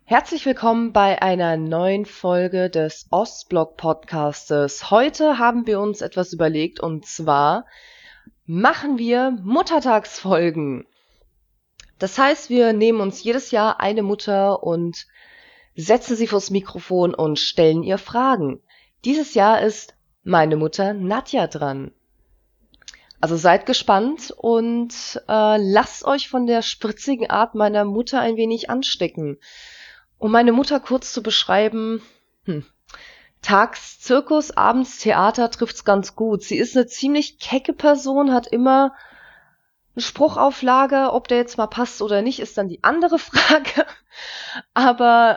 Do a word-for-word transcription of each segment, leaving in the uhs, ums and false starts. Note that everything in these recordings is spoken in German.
Herzlich willkommen bei einer neuen Folge des Ostblock-Podcastes. Heute haben wir uns etwas überlegt und zwar machen wir Muttertagsfolgen. Das heißt, wir nehmen uns jedes Jahr eine Mutter und setzen sie vors Mikrofon und stellen ihr Fragen. Dieses Jahr ist meine Mutter Nadja dran. Also seid gespannt und äh, lasst euch von der spritzigen Art meiner Mutter ein wenig anstecken. Um meine Mutter kurz zu beschreiben, hm, tags Zirkus, abends Theater trifft's ganz gut. Sie ist eine ziemlich kecke Person, hat immer einen Spruch auf Lager. Ob der jetzt mal passt oder nicht, ist dann die andere Frage. Aber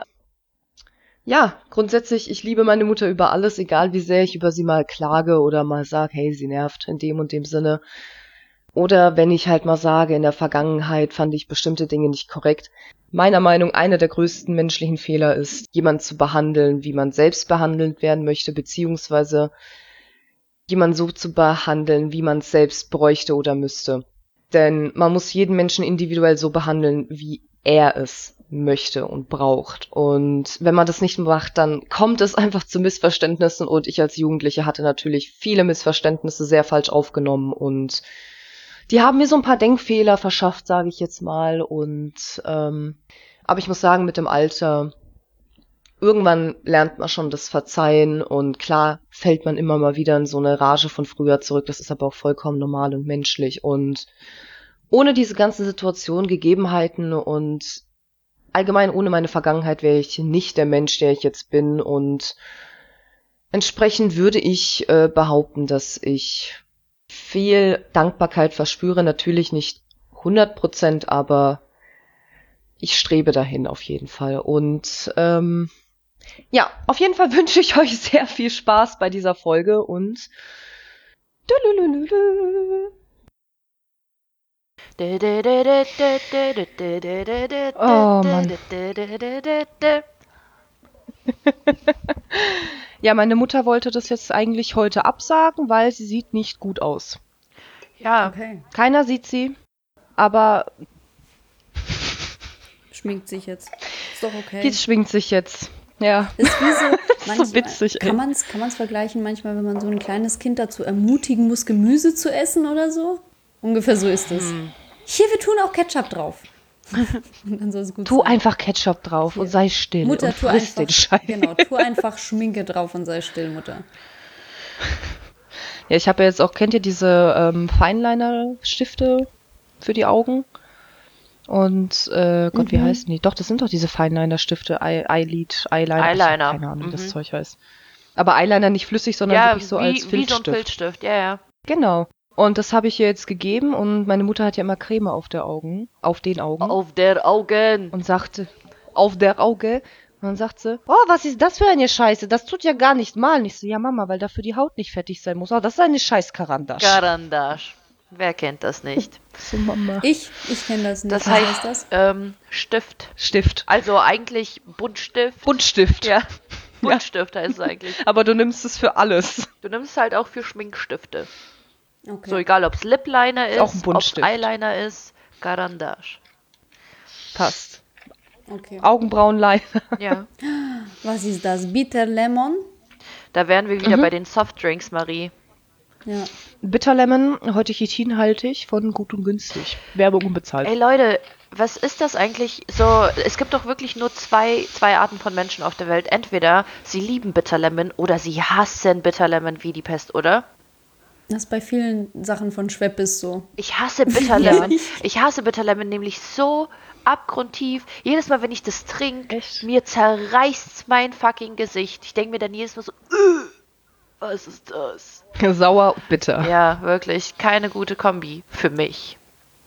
ja, grundsätzlich, ich liebe meine Mutter über alles, egal wie sehr ich über sie mal klage oder mal sage, hey, sie nervt in dem und dem Sinne. Oder wenn ich halt mal sage, in der Vergangenheit fand ich bestimmte Dinge nicht korrekt. Meiner Meinung nach, einer der größten menschlichen Fehler ist, jemanden zu behandeln, wie man selbst behandelt werden möchte, beziehungsweise jemanden so zu behandeln, wie man es selbst bräuchte oder müsste. Denn man muss jeden Menschen individuell so behandeln, wie er es möchte und braucht. Und wenn man das nicht macht, dann kommt es einfach zu Missverständnissen. Und ich als Jugendliche hatte natürlich viele Missverständnisse sehr falsch aufgenommen und die haben mir so ein paar Denkfehler verschafft, sage ich jetzt mal. Und ähm, aber ich muss sagen, mit dem Alter, irgendwann lernt man schon das Verzeihen. Und klar fällt man immer mal wieder in so eine Rage von früher zurück. Das ist aber auch vollkommen normal und menschlich. Und ohne diese ganzen Situationen, Gegebenheiten und allgemein ohne meine Vergangenheit wäre ich nicht der Mensch, der ich jetzt bin. Und entsprechend würde ich äh, behaupten, dass ich viel Dankbarkeit verspüre, natürlich nicht hundert Prozent, aber ich strebe dahin auf jeden Fall. Und ähm, ja, auf jeden Fall wünsche ich euch sehr viel Spaß bei dieser Folge und oh Mann. Ja, meine Mutter wollte das jetzt eigentlich heute absagen, weil sie sieht nicht gut aus. Ja, Okay. Keiner sieht sie, aber Schminkt sich jetzt. Ist doch okay. die schwingt sich jetzt. Ja. Ist wie so, ist manchmal, so witzig, ey. Kann man es kann man's vergleichen manchmal, wenn man so ein kleines Kind dazu ermutigen muss, Gemüse zu essen oder so? Ungefähr so ist es. Hm. Hier, wir tun auch Ketchup drauf. Und dann soll es gut Tu sein. einfach Ketchup drauf Hier. und sei still Mutter, und tu friss einfach, den Scheiß. genau, tu einfach Schminke drauf und sei still, Mutter. Ja, ich habe ja jetzt auch, kennt ihr diese ähm, Fineliner-Stifte für die Augen? Und, äh, Gott, Mhm. wie heißen die? Doch, das sind doch diese Fineliner-Stifte, Eye- Eyelid, Eyeliner. Ich hab Eyeliner. keine Ahnung, wie das Mhm. Zeug heißt. Aber Eyeliner nicht flüssig, sondern ja wirklich so wie, als wie so ein Filzstift. Filzstift, ja, ja. Genau. Und das habe ich ihr jetzt gegeben und meine Mutter hat ja immer Creme auf der Augen, auf den Augen. Auf der Augen. Und sagte, auf der Auge. Und dann sagt sie, oh, was ist das für eine Scheiße? Das tut ja gar nicht malen. Ich so, ja Mama, weil dafür die Haut nicht fettig sein muss. Oh, das ist eine scheiß Karandasch. Karandasch. Wer kennt das nicht? So, Mama. Ich, ich kenne das nicht. Das Was heißt, heißt das? Ähm, Stift. Stift. Also eigentlich Buntstift. Buntstift. Ja, Buntstift heißt es eigentlich. Aber du nimmst es für alles. Du nimmst es halt auch für Schminkstifte. Okay. So egal, ob es Lipliner Ist auch ein ist, ob es Buntstift. Eyeliner ist, Karandasch. Passt. okay. Augenbrauenliner. Ja. Was ist das? Bitter Lemon? Da wären wir wieder Mhm. bei den Softdrinks, Marie. Ja. Bitterlemon, heute chitinhaltig, von Gut und Günstig. Werbung unbezahlt. Ey Leute, was ist das eigentlich so? Es gibt doch wirklich nur zwei, zwei Arten von Menschen auf der Welt. Entweder sie lieben Bitterlemon oder sie hassen Bitterlemon wie die Pest, oder? Das ist bei vielen Sachen von Schweppes so. Ich hasse Bitterlemon. Ich hasse Bitterlemon nämlich so abgrundtief. Jedes Mal, wenn ich das trinke, Echt? mir zerreißt mein fucking Gesicht. Ich denke mir dann jedes Mal so, "Ugh, was ist das? Sauer, bitter. Ja, wirklich, keine gute Kombi für mich.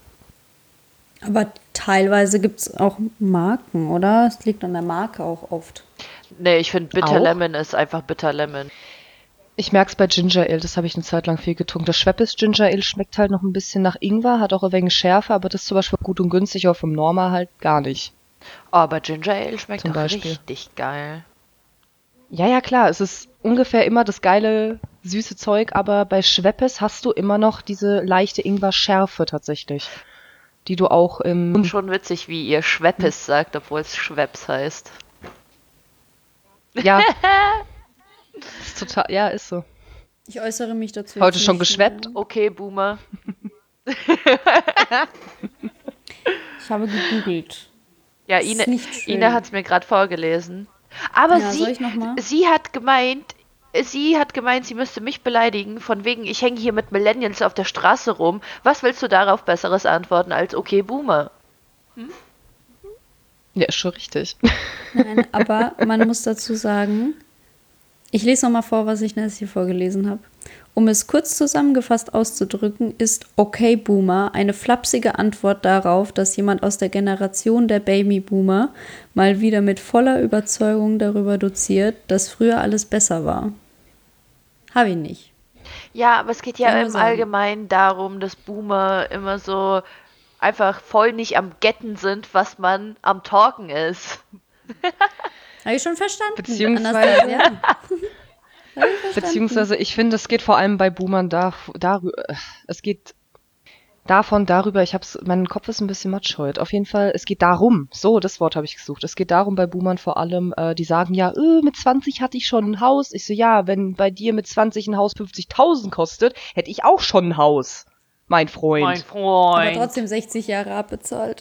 Aber teilweise gibt es auch Marken, oder? Es liegt an der Marke auch oft. Nee, ich finde Auch? Bitterlemon ist einfach Bitterlemon. Ich merk's bei Ginger Ale, das habe ich eine Zeit lang viel getrunken. Das Schweppes Ginger Ale schmeckt halt noch ein bisschen nach Ingwer, hat auch ein wenig Schärfe, aber das ist zum Beispiel Gut und Günstig, aber vom Norma halt gar nicht. Oh, aber Ginger Ale schmeckt Zum doch Beispiel. richtig geil. Ja, ja, klar, es ist ungefähr immer das geile, süße Zeug, aber bei Schweppes hast du immer noch diese leichte Ingwer-Schärfe tatsächlich. die du auch im... Schon witzig, wie ihr Schweppes sagt, obwohl es Schweppes heißt. Ja. Ist total, ja, ist so. Ich äußere mich dazu. Heute jetzt schon nicht geschweppt? mehr. Okay, Boomer. Ich habe gegoogelt. Ja, Ist Ine, nicht schön. Ine hat es mir gerade vorgelesen. Aber Ja, soll sie, ich noch mal? sie hat gemeint, sie hat gemeint, sie müsste mich beleidigen, von wegen, ich hänge hier mit Millennials auf der Straße rum. Was willst du darauf Besseres antworten als okay, Boomer? Ja, ist schon richtig. Nein, aber man muss dazu sagen, ich lese noch mal vor, was ich jetzt hier vorgelesen habe. Um es kurz zusammengefasst auszudrücken, ist Okay Boomer eine flapsige Antwort darauf, dass jemand aus der Generation der Babyboomer mal wieder mit voller Überzeugung darüber doziert, dass früher alles besser war. Habe ich nicht. Ja, aber es geht ja Kann nur im sagen. Allgemeinen darum, dass Boomer immer so einfach voll nicht am Getten sind, was man am Talken ist. Habe ich schon verstanden. Beziehungsweise- Anastasia? Habe ich verstanden. Beziehungsweise, ich finde, es geht vor allem bei Boomern da, darüber, es geht davon darüber, ich hab's, mein Kopf ist ein bisschen matsch heute. Auf jeden Fall, es geht darum, so, das Wort habe ich gesucht. Es geht darum bei Boomern vor allem, äh, die sagen ja, äh, mit zwanzig hatte ich schon ein Haus. Ich so, ja, wenn bei dir mit zwanzig ein Haus fünfzigtausend kostet, hätte ich auch schon ein Haus, mein Freund. Mein Aber Freund. trotzdem sechzig Jahre abbezahlt.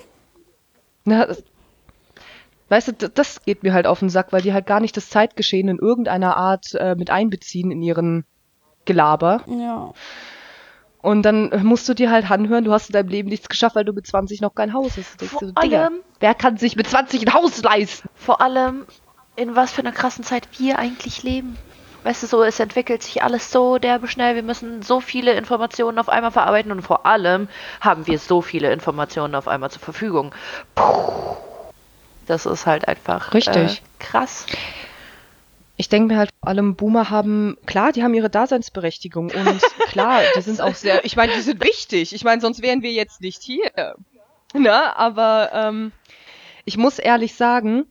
Na, das, weißt du, d- das geht mir halt auf den Sack, weil die halt gar nicht das Zeitgeschehen in irgendeiner Art äh, mit einbeziehen in ihren Gelaber. Ja. Und dann musst du dir halt anhören, du hast in deinem Leben nichts geschafft, weil du mit zwanzig noch kein Haus hast. Du denkst Vor dir so, Digga, allem- wer kann sich mit zwanzig ein Haus leisten? Vor allem, in was für einer krassen Zeit wir eigentlich leben. Weißt du, so, es entwickelt sich alles so derbe schnell. Wir müssen so viele Informationen auf einmal verarbeiten und vor allem haben wir so viele Informationen auf einmal zur Verfügung. Puh. Das ist halt einfach Richtig. Äh, krass. Ich denke mir halt, vor allem Boomer haben, klar, die haben ihre Daseinsberechtigung und klar, die sind auch sehr, ich meine, die sind wichtig. Ich meine, sonst wären wir jetzt nicht hier. Na, aber ähm, ich muss ehrlich sagen,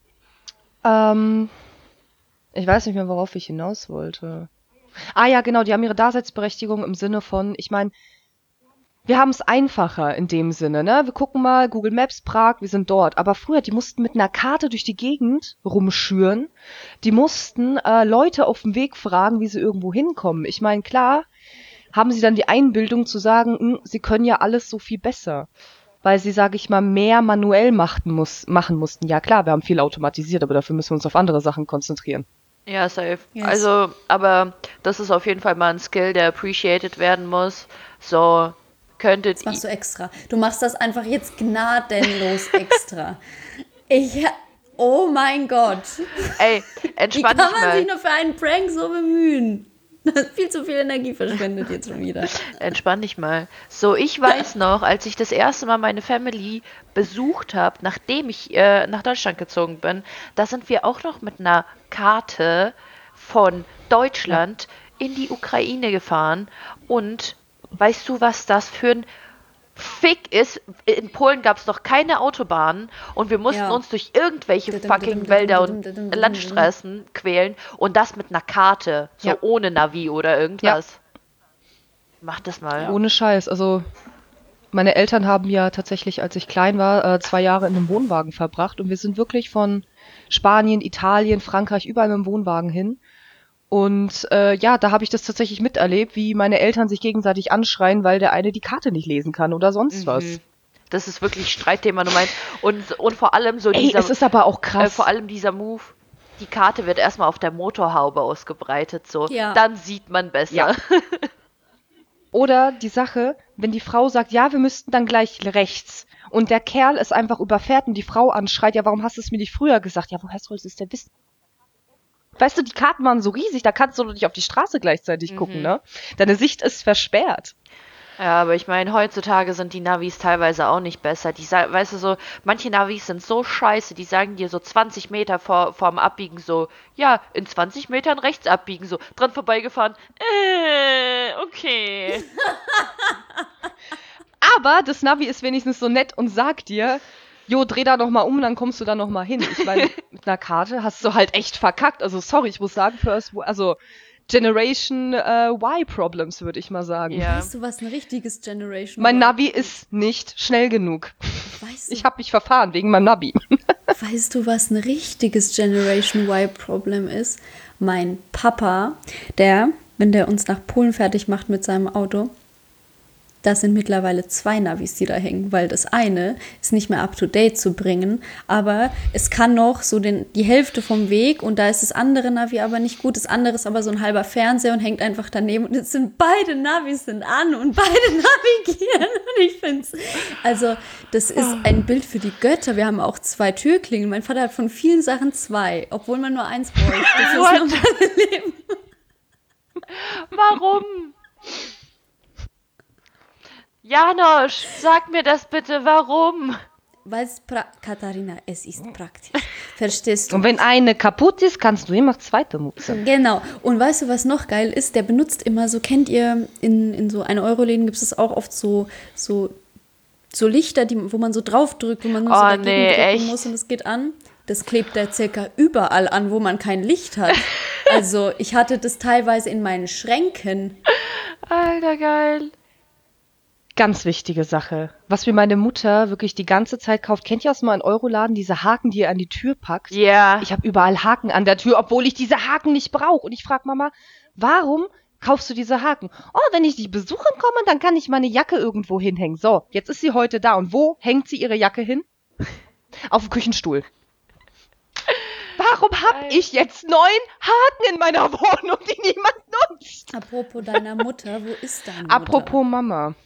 ähm, ich weiß nicht mehr, worauf ich hinaus wollte. Ah ja, genau, die haben ihre Daseinsberechtigung im Sinne von, ich meine, wir haben es einfacher in dem Sinne, ne? Wir gucken mal, Google Maps, Prag, wir sind dort. Aber früher, die mussten mit einer Karte durch die Gegend rumschüren. Die mussten äh, Leute auf dem Weg fragen, wie sie irgendwo hinkommen. Ich meine, klar, haben sie dann die Einbildung zu sagen, "Hm, sie können ja alles so viel besser. Weil sie, sage ich mal, mehr manuell machten muss, machen mussten. Ja klar, wir haben viel automatisiert, aber dafür müssen wir uns auf andere Sachen konzentrieren. Ja, safe. Yes. Also, aber das ist auf jeden Fall mal ein Skill, der appreciated werden muss. So, könntet Das machst du extra. Du machst das einfach jetzt gnadenlos extra. Ich, oh mein Gott. Ey, Wie entspann kann dich man sich mal. nur für einen Prank so bemühen? Das ist viel zu viel Energie verschwendet jetzt schon wieder. Entspann dich mal. So, ich weiß noch, als ich das erste Mal meine Family besucht habe, nachdem ich äh, nach Deutschland gezogen bin, da sind wir auch noch mit einer Karte von Deutschland in die Ukraine gefahren. Und weißt du, was das für ein Fick ist? In Polen gab es noch keine Autobahnen und wir mussten Ja. uns durch irgendwelche Dudum, fucking dudum, Wälder dudum, und dudum, dudum, Landstraßen quälen und das mit einer Karte, so Ja. ohne Navi oder irgendwas. Mach das mal. Ohne Scheiß. Also meine Eltern haben ja tatsächlich, als ich klein war, äh, zwei Jahre in einem Wohnwagen verbracht und wir sind wirklich von Spanien, Italien, Frankreich überall mit dem Wohnwagen hin. Und äh, ja, da habe ich das tatsächlich miterlebt, wie meine Eltern sich gegenseitig anschreien, weil der eine die Karte nicht lesen kann oder sonst was. Mhm. Das ist wirklich Streitthema Nummer eins. Und, und vor allem so Ey, dieser, es ist aber auch äh, krass. vor allem dieser Move, die Karte wird erstmal auf der Motorhaube ausgebreitet, so. Ja. Dann sieht man besser. Ja. Oder die Sache, wenn die Frau sagt, ja, wir müssten dann gleich rechts und der Kerl es einfach überfährt und die Frau anschreit, ja, warum hast du es mir nicht früher gesagt? Ja, woher soll es denn wissen? Weißt du, die Karten waren so riesig, da kannst du doch nicht auf die Straße gleichzeitig gucken, ne? Deine Sicht ist versperrt. Ja, aber ich meine, heutzutage sind die Navis teilweise auch nicht besser. Die, sa- weißt du, so, manche Navis sind so scheiße, die sagen dir so zwanzig Meter vor, vorm Abbiegen so, ja, in zwanzig Metern rechts abbiegen, so, dran vorbeigefahren, äh, okay. Aber das Navi ist wenigstens so nett und sagt dir, jo, dreh da noch mal um, dann kommst du da noch mal hin. Ich meine, mit einer Karte hast du halt echt verkackt. Also sorry, ich muss sagen, First, Wo- also Generation äh, Y-Problems, würde ich mal sagen. Ja. Weißt du, was ein richtiges Generation Mein Y- Navi ist nicht schnell genug. Weißt du, Ich habe mich verfahren wegen meinem Navi. Weißt du, was ein richtiges Generation Y-Problem ist? Mein Papa, der, wenn der uns nach Polen fertig macht mit seinem Auto, das sind mittlerweile zwei Navis, die da hängen, weil das eine ist nicht mehr up-to-date zu bringen, aber es kann noch so den, die Hälfte vom Weg und da ist das andere Navi aber nicht gut, das andere ist aber so ein halber Fernseher und hängt einfach daneben und jetzt sind beide Navis sind an und beide navigieren und ich finde es, also das ist ein Bild für die Götter. Wir haben auch zwei Türklingen. Mein Vater hat von vielen Sachen zwei, obwohl man nur eins bräuchte fürs What? normale Leben. Warum? Janosch, sag mir das bitte, warum? Weil es, pra- Katharina, es ist praktisch. Verstehst du? Und wenn eine kaputt ist, kannst du immer zweite nutzen. Genau. Und weißt du, was noch geil ist? Der benutzt immer so, kennt ihr, in, in so ein Euro-Läden gibt es auch oft so, so, so Lichter, die, wo man so draufdrückt, wo man nur so Oh, dagegen nee, drücken echt? muss und es geht an. Das klebt der circa überall an, wo man kein Licht hat. Also ich hatte das teilweise in meinen Schränken. Alter, geil. Ganz wichtige Sache. Was mir meine Mutter wirklich die ganze Zeit kauft. Kennt ihr aus mal in Euroladen diese Haken, die ihr an die Tür packt? Ja. Ich habe überall Haken an der Tür, obwohl ich diese Haken nicht brauche. Und ich frage Mama, warum kaufst du diese Haken? Oh, wenn ich dich besuchen komme, dann kann ich meine Jacke irgendwo hinhängen. So, jetzt ist sie heute da. Und wo hängt sie ihre Jacke hin? Auf dem Küchenstuhl. Warum habe ich jetzt neun Haken in meiner Wohnung, die niemand nutzt? Apropos deiner Mutter, wo ist deine Mutter? Apropos Mama.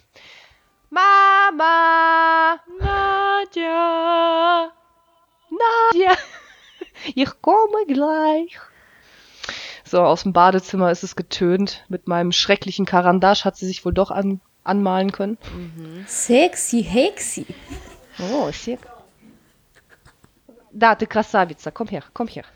Mama! Nadja. Nadja! Ich komme gleich. So, aus dem Badezimmer ist es getönt. Mit meinem schrecklichen Karandasch hat sie sich wohl doch an, anmalen können. Sexy, hexy. Oh, sehr. Да, ты красавица. Komm her, komm her.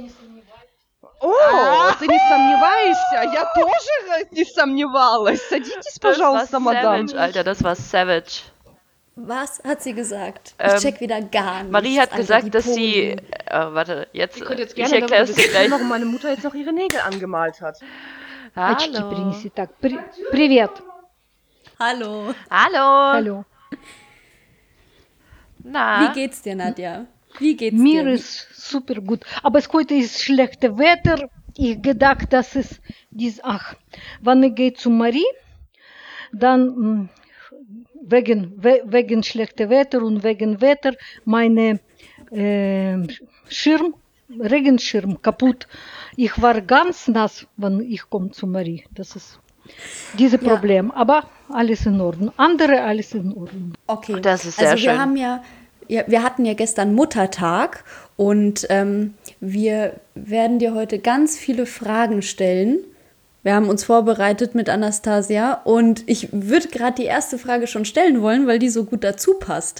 О, ты не сомневаешься? Я тоже не сомневалась. Садитесь, Das war пожалуйста, мадам. savage, Alter, das war savage. Was hat sie gesagt? Ähm, Ich check wieder gar nicht. Marie hat Alter, gesagt, die dass sie... Polen. Äh, warte, jetzt, Ihr könnt jetzt ich gerne erkläre darüber es dir gleich. diskutieren, warum meine Mutter jetzt noch ihre Nägel angemalt hat. Очки Hallo. принеси. Так, при- привет. Hallo. Hallo. Алло. Na? Wie geht's dir, Nadja? Wie geht's Мир dir? ist super gut. Aber es heute ist schlechtes Wetter. Ich gedacht, dass es dies, ach, wann ich gehe zu Marie, dann mh, wegen, we, wegen schlechtem Wetter und wegen Wetter meine äh, Schirm, Regenschirm kaputt. Ich war ganz nass, wenn ich komme zu Marie. Das ist dieses Ja. Problem. Aber alles in Ordnung. Andere alles in Ordnung. Okay. Das ist sehr also wir schön. haben ja, ja, wir hatten ja gestern Muttertag und ähm, wir werden dir heute ganz viele Fragen stellen. Wir haben uns vorbereitet mit Anastasia und ich würde gerade die erste Frage schon stellen wollen, weil die so gut dazu passt.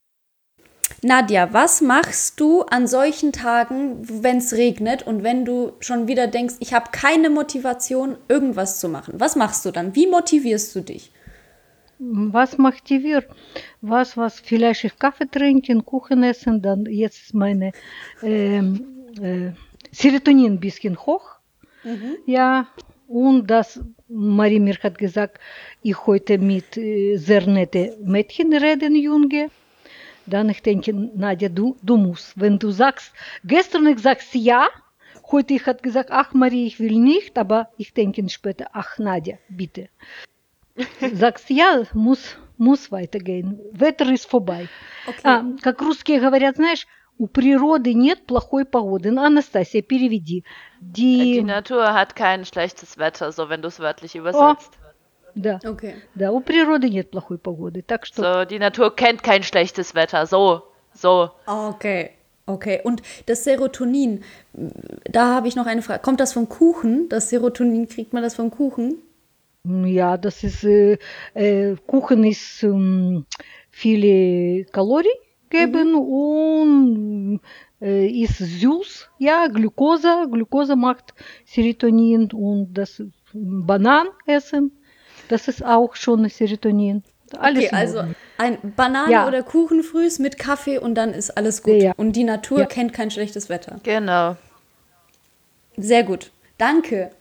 Nadja, was machst du an solchen Tagen, wenn es regnet und wenn du schon wieder denkst, ich habe keine Motivation, irgendwas zu machen? Was machst du dann? Wie motivierst du dich? Was motiviert? Was, was, vielleicht ich Kaffee trinken, Kuchen essen, dann jetzt ist meine ähm, äh, Serotonin ein bisschen hoch. Ja, und das, Marie mir hat gesagt, ich heute mit äh, sehr nette Mädchen reden, Junge. Dann ich denke, Nadja, du, du musst. Wenn du sagst, gestern ich sagst ja, heute ich hat gesagt, ach Marie, ich will nicht, aber ich denke später, ach Nadja, bitte. Sagst ja, muss, muss weitergehen. Wetter ist vorbei. Okay. А, как русские говорят, знаешь, у природы нет плохой погоды. Ну, Анастасия, переведи. Die Ди... Natur hat kein schlechtes Wetter, so wenn du es wörtlich übersetzt. Да, Okay. да, у природы нет плохой погоды. Так что So, die Natur kennt kein schlechtes Wetter. So, so. Okay, okay. Und das Serotonin, da habe ich noch eine Frage. Kommt das vom Kuchen? Das Serotonin, kriegt man das vom Kuchen? ja, das ist, äh, äh, Kuchen ist ähm, viele Kalorien geben und äh, ist süß. Ja, Glucose, Glucose macht Serotonin und das Bananen essen, das ist auch schon Serotonin. Alles Okay, in also Ordnung. ein Banane Ja. oder Kuchen frühs mit Kaffee und dann ist alles gut. Ja. Und die Natur Ja. kennt kein schlechtes Wetter. Genau. Sehr gut. Danke.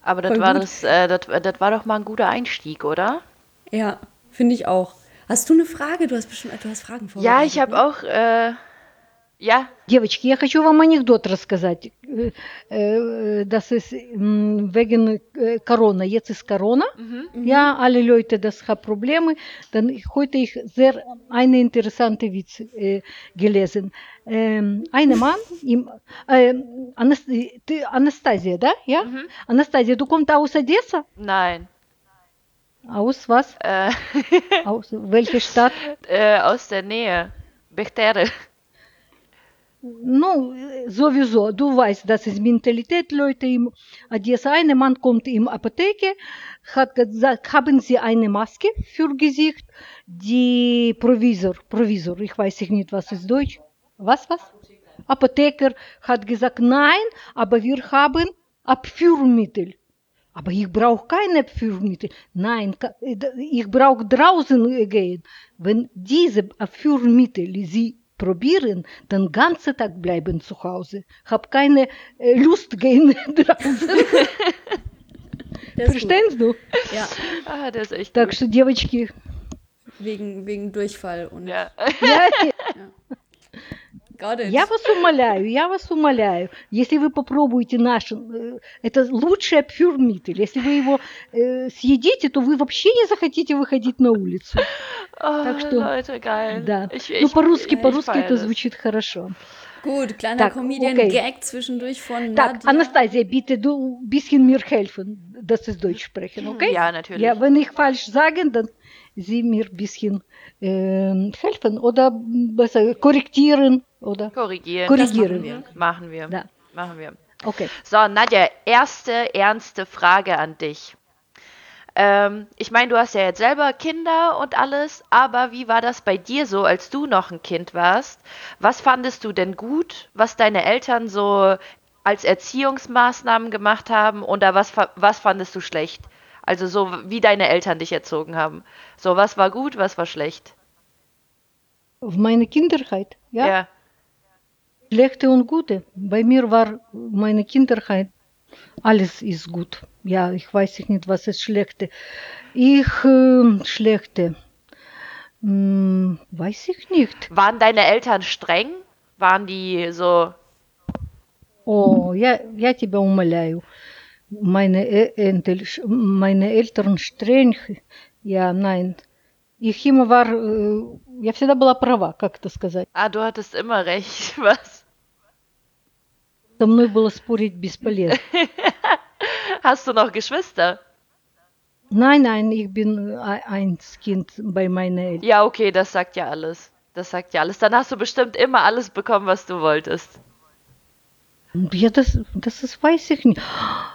Aber das Voll war gut. das, äh, das, das war doch mal ein guter Einstieg, oder? Ja, finde ich auch. Hast du eine Frage? Du hast bestimmt, du hast Fragen Ja, ich vorbereitet, habe auch, äh, ja, Девочки, я хочу вам анекдот рассказать. Э, э, Das ist mm, wegen äh, Corona. Jetzt ist Corona. Ja, alle Leute, das haben Probleme. Dann ich- heute ich sehr eine interessante Witz äh, gelesen. Ähm, ein Mann, im, äh, Anas- ты Anastasia, да? Ja? Anastasia, du kommst aus Odessa? nein. Aus was? Äh, Aus welcher Stadt? äh, aus der Nähe. Bechtere. Ну, äh, sowieso, du weißt, das ist Mentalität, Leute im Odessa. Ein Mann kommt in Apotheke, hat gesagt, haben Sie eine Maske für Gesicht? Die Provisor, Provisor, ich weiß nicht, was ist Deutsch. Was, was? Apotheker hat gesagt, nein, aber wir haben Abführmittel. Aber ich brauche kein Abführmittel. Nein, ka- äh, da- ich brauche draußen äh, gehen. Wenn diese Abführmittel Sie probieren, dann ganzen Tag bleiben zu Hause. Hab keine äh, Lust gehen draußen. Der ist gut. Verstehst du? Ja, Ah, der ist echt Так gut. что, девочки, wegen, wegen Durchfall und Ja. я, got it. я вас умоляю, я вас умоляю, если вы попробуете наш, э, это лучший Abführmittel. Если вы его э, съедите, то вы вообще не захотите выходить на улицу. Oh, Так что, Leute, geil. да. Ich, Ну, ich, по-русски, ich по-русски feier это das. звучит хорошо. Gut, kleiner Так, Comedian-Gag zwischendurch von Так, Nadja. Anastasia, bitte du ein bisschen mir helfen, dass es Deutsch sprechen, okay? Ja, natürlich. Ja, wenn ich falsch sage, dann Sie mir ein bisschen ähm, helfen oder besser korrigieren oder Korrigieren. korrigieren. wir. Machen wir. Ja. Machen wir. Okay. So, Nadja, erste ernste Frage an dich. Ähm, ich meine, du hast ja jetzt selber Kinder und alles, aber wie war das bei dir so, als du noch ein Kind warst? Was fandest du denn gut, was deine Eltern so als Erziehungsmaßnahmen gemacht haben, oder was, fa- was fandest du schlecht? Also so, wie deine Eltern dich erzogen haben. So, was war gut, was war schlecht? В meiner Kindheit, ja, Ja. schlechte und gute. Bei mir war meine Kindheit, alles ist gut. Ja, ich weiß nicht, was ist schlechte. Ich, ähm, schlechte, hm, weiß ich nicht. Waren deine Eltern streng? Waren die so, О, я, я тебя умоляю. Meine, Ä- Entel, meine Eltern streng. Ja, nein. Ich immer war, äh, я всегда была права, как это сказать. ah, du hattest immer recht, was? Со мной было спорить бесполезно. Hast du noch Geschwister? Nein, nein, ich bin äh, ein Kind bei meinen Eltern. Ja, okay, das sagt ja alles. Das sagt ja alles. Dann hast du bestimmt immer alles bekommen, was du wolltest. Ja, das, das ist, weiß ich nicht.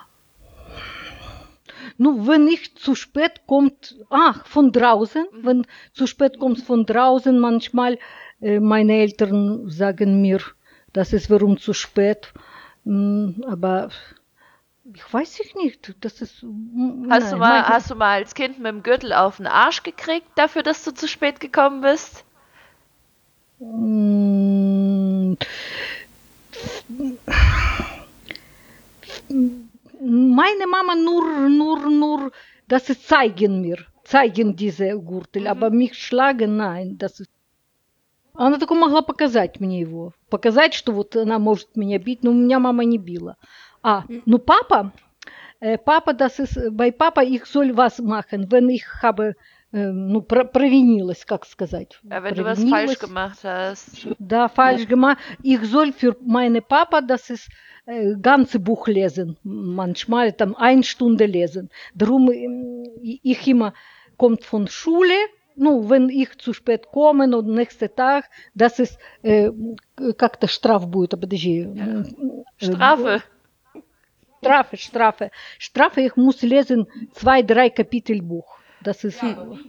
Ну, wenn ich zu spät kommt, ach, von draußen, wenn zu spät kommt von draußen, manchmal äh, meine Eltern sagen mir, das ist warum zu spät. Mm, aber ich weiß ich nicht, das ist, mm, Hast, nein, du mal, mein- hast du mal als Kind mit dem Gürtel auf den Arsch gekriegt, dafür, dass du zu spät gekommen bist? Mm, Meine Mama nur, nur, nur, das ist zeigen mir, zeigen diese Gürtel, aber mich schlagen, nein, das ist... Она только могла показать мне его, показать, что вот она может меня бить, но меня мама не била. А, ну папа, äh, Papa, das ist, bei Papa, ich soll was machen, wenn ich habe, äh, ну, про- провинилась, как сказать? Ja, wenn du was Провинилась. falsch gemacht hast. Да, falsch gemacht. Ich soll für meine Papa, das ist äh, ganze Buch lesen. Manchmal там eine Stunde lesen. Darum ähm, ich immer kommt von Schule. Ну, wenn ich zu spät komme und nächsten Tag, das ist äh, как-то штраф будет. Подожди. Äh, Strafe. Strafe, Strafe. Strafe, ich muss lesen zwei, drei Kapitel Buch. Das ist...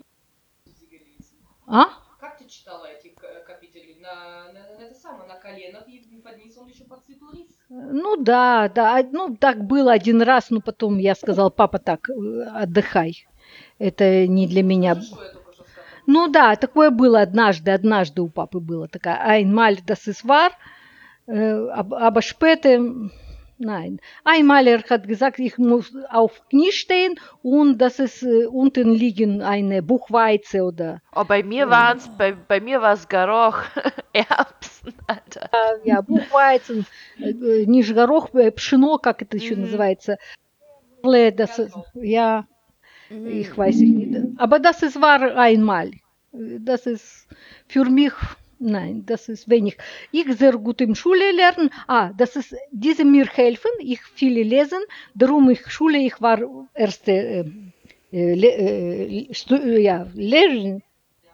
А? Как ты читала эти к- капители? На, на, на это самое, на коленах, и под низ он еще подцветил рис. Ну да, да, а- ну так было один раз, но потом я сказал, папа, так, э, отдыхай, это не для меня. Что я только что сказала? Ну да, такое было однажды, однажды у папы было такая, einmal, das ist wahr, äh, ab- aber später, nein. Einmal er hat gesagt, ich muss auf Knie stehen und dass es äh, unten liegen eine Buchweize oder Oh, bei mir waren's, bei, bei mir war es Garoch. Erbsen, Alter. äh, ja, Buchweizen, äh, äh, nicht Горох, äh, Pшено, как это еще называется. Das, ist- ja, ich weiß es nicht. Aber das ist, war einmal. Das ist für mich, nein, das ist wenig. Ich sehr gut in Schule lernen. Ah, das ist, diese mir helfen. Ich viele lesen. Darum ich Schule, ich war erste äh, äh, Le- äh, Stu- äh, ja, Lehrerin,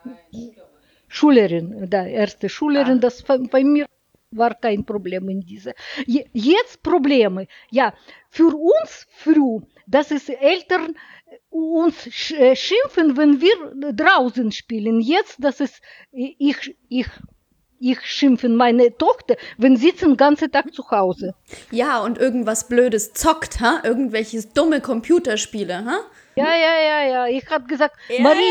Schülerin, da, erste Schülerin. Das bei bei mir war kein Problem in diese. Je, jetzt Probleme. Ja, für uns früh, das ist Eltern uns sch- äh, schimpfen, wenn wir draußen spielen. Jetzt, das ist, ich, ich, ich schimpfe meine Tochter, wenn sie den ganzen Tag zu Hause. Ja, und irgendwas Blödes zockt, ha? Irgendwelches dumme Computerspiele, ha? Ja, ja, ja, ja. Ich habe gesagt, Marie,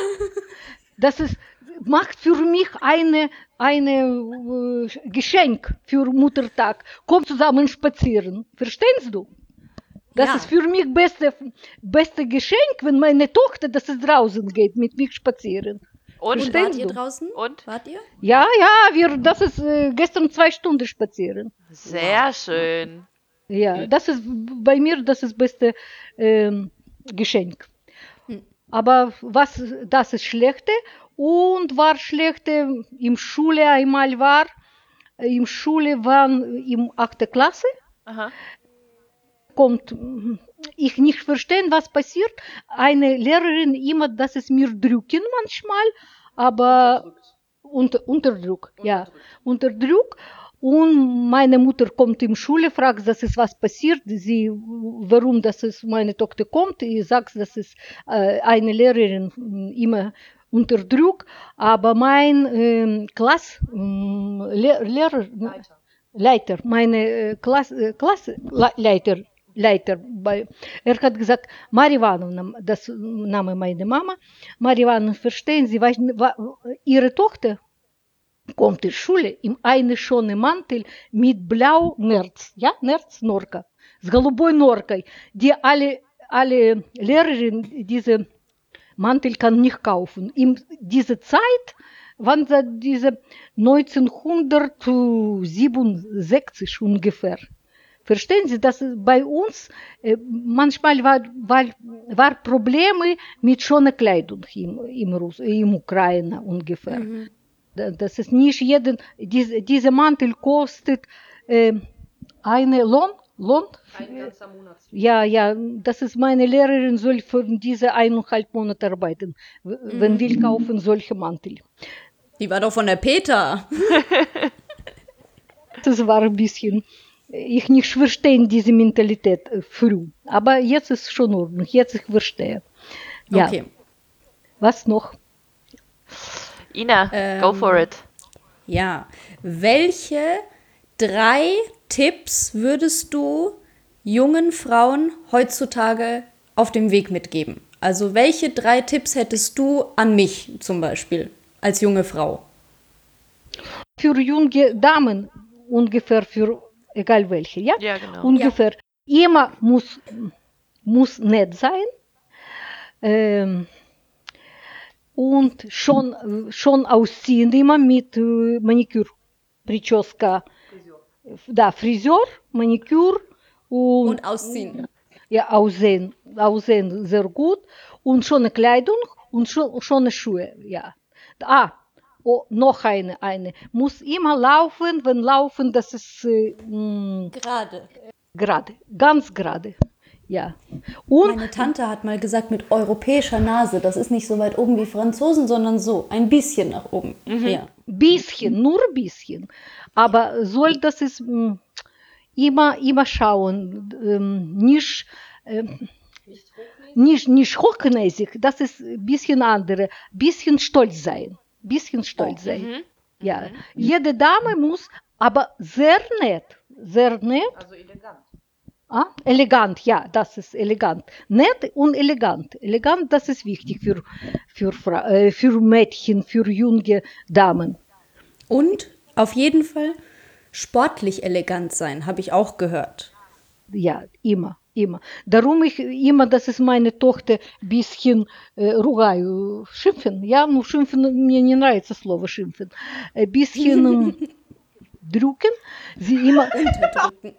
das ist, macht für mich eine, eine äh, Geschenk für Muttertag. Komm zusammen spazieren. Verstehst du? Das Ja. ist für mich beste, beste Geschenk, wenn meine Tochter, das ist draußen geht, mit mir spazieren. Und? Und Verstehst wart ihr du? draußen? Und? Wart ihr? Ja, ja, wir, das ist äh, gestern zwei Stunden spazieren. Sehr schön. Ja, das ist bei mir das ist beste ähm, Geschenk. Aber was das ist schlechte und war schlechte im Schule einmal war im Schule waren im achte Klasse Aha. kommt mm, ich nicht verstehen was passiert eine Lehrerin immer das ist mir drücken manchmal aber unter, Unterdruck ja Unterdruck und meine Mutter kommt in Schule, fragt, dass es was passiert, sie, warum das ist, meine Tochter kommt, ich sage, dass es äh, eine Lehrerin äh, immer unter Druck, aber mein ähm, Klass, ähm, Le Lehrer, Leiter. Leiter, meine äh, Klass, äh, Klassleiter, Leiter, bei, er hat gesagt, Maria Ivanovna, das Name meiner Mama, Maria Ivanovna, verstehen Sie, was, Ihre Tochter kommt in Schule in eine schöne Mantel mit blau Nerz, ja, Nerz Norka, с голубой Norkой, die alle, alle Lehrerinnen diese Mantel kann nicht kaufen. In dieser Zeit, wann da diese neunzehnhundertsiebenundsechzig ungefähr. Verstehen Sie, dass bei uns äh, manchmal war, war, war Probleme mit schöner Kleidung im, im, Russ, im Ukraine ungefähr. Mhm. Das ist nicht jeden, diese, diese Mantel kostet äh, eine Lohn, Lohn? Ein ganzer Monat. Ja, ja, das ist meine Lehrerin soll für diese eineinhalb Monate arbeiten, w- wenn wir kaufen solche Mantel. Die war doch von der Peter. Das war ein bisschen, ich nicht verstehe diese Mentalität äh, früh, aber jetzt ist schon in Ordnung, jetzt ich verstehe. Ja, Okay. was noch? Ina, go Ähm, for it. Ja. Welche drei Tipps würdest du jungen Frauen heutzutage auf dem Weg mitgeben? Also welche drei Tipps hättest du an mich zum Beispiel als junge Frau? Für junge Damen ungefähr für egal welche, ja? Ja, genau. Ungefähr. Immer muss, muss nett sein. Ähm, und schon, schon ausziehen immer mit äh, Maniküre, Прическа. Da, Friseur, Maniküre und, Und ausziehen. ja, aussehen, aussehen sehr gut und schöne Kleidung und schon, schöne Schuhe, ja. Ah, oh, noch eine, eine. Muss immer laufen, wenn laufen, das ist äh, mh, Gerade. gerade, ganz gerade, ja. Und Meine Tante hat mal gesagt, mit europäischer Nase, das ist nicht so weit oben wie Franzosen, sondern so, ein bisschen nach oben. Ja. bisschen, nur ein bisschen. Aber soll das ist mh, immer, immer schauen, ähm, nicht, ähm, nicht, nicht hochnäsig, das ist ein bisschen andere, bisschen stolz sein, bisschen stolz sein. Ja, jede Dame muss, aber sehr nett, sehr nett. Also elegant. Ah, elegant, ja, das ist elegant. Nett und elegant. Elegant, das ist wichtig für, für, Fra äh, für Mädchen, für junge Damen. Und auf jeden Fall sportlich elegant sein, habe ich auch gehört. Ja, immer, immer. Darum ich immer, das ist meine Tochter, bisschen äh, ругаю, schimpfen. Ja, ну, schimpfen, мне не нравится слово schimpfen. Ein bisschen ähm, drücken. Sie immer, Unterdrücken.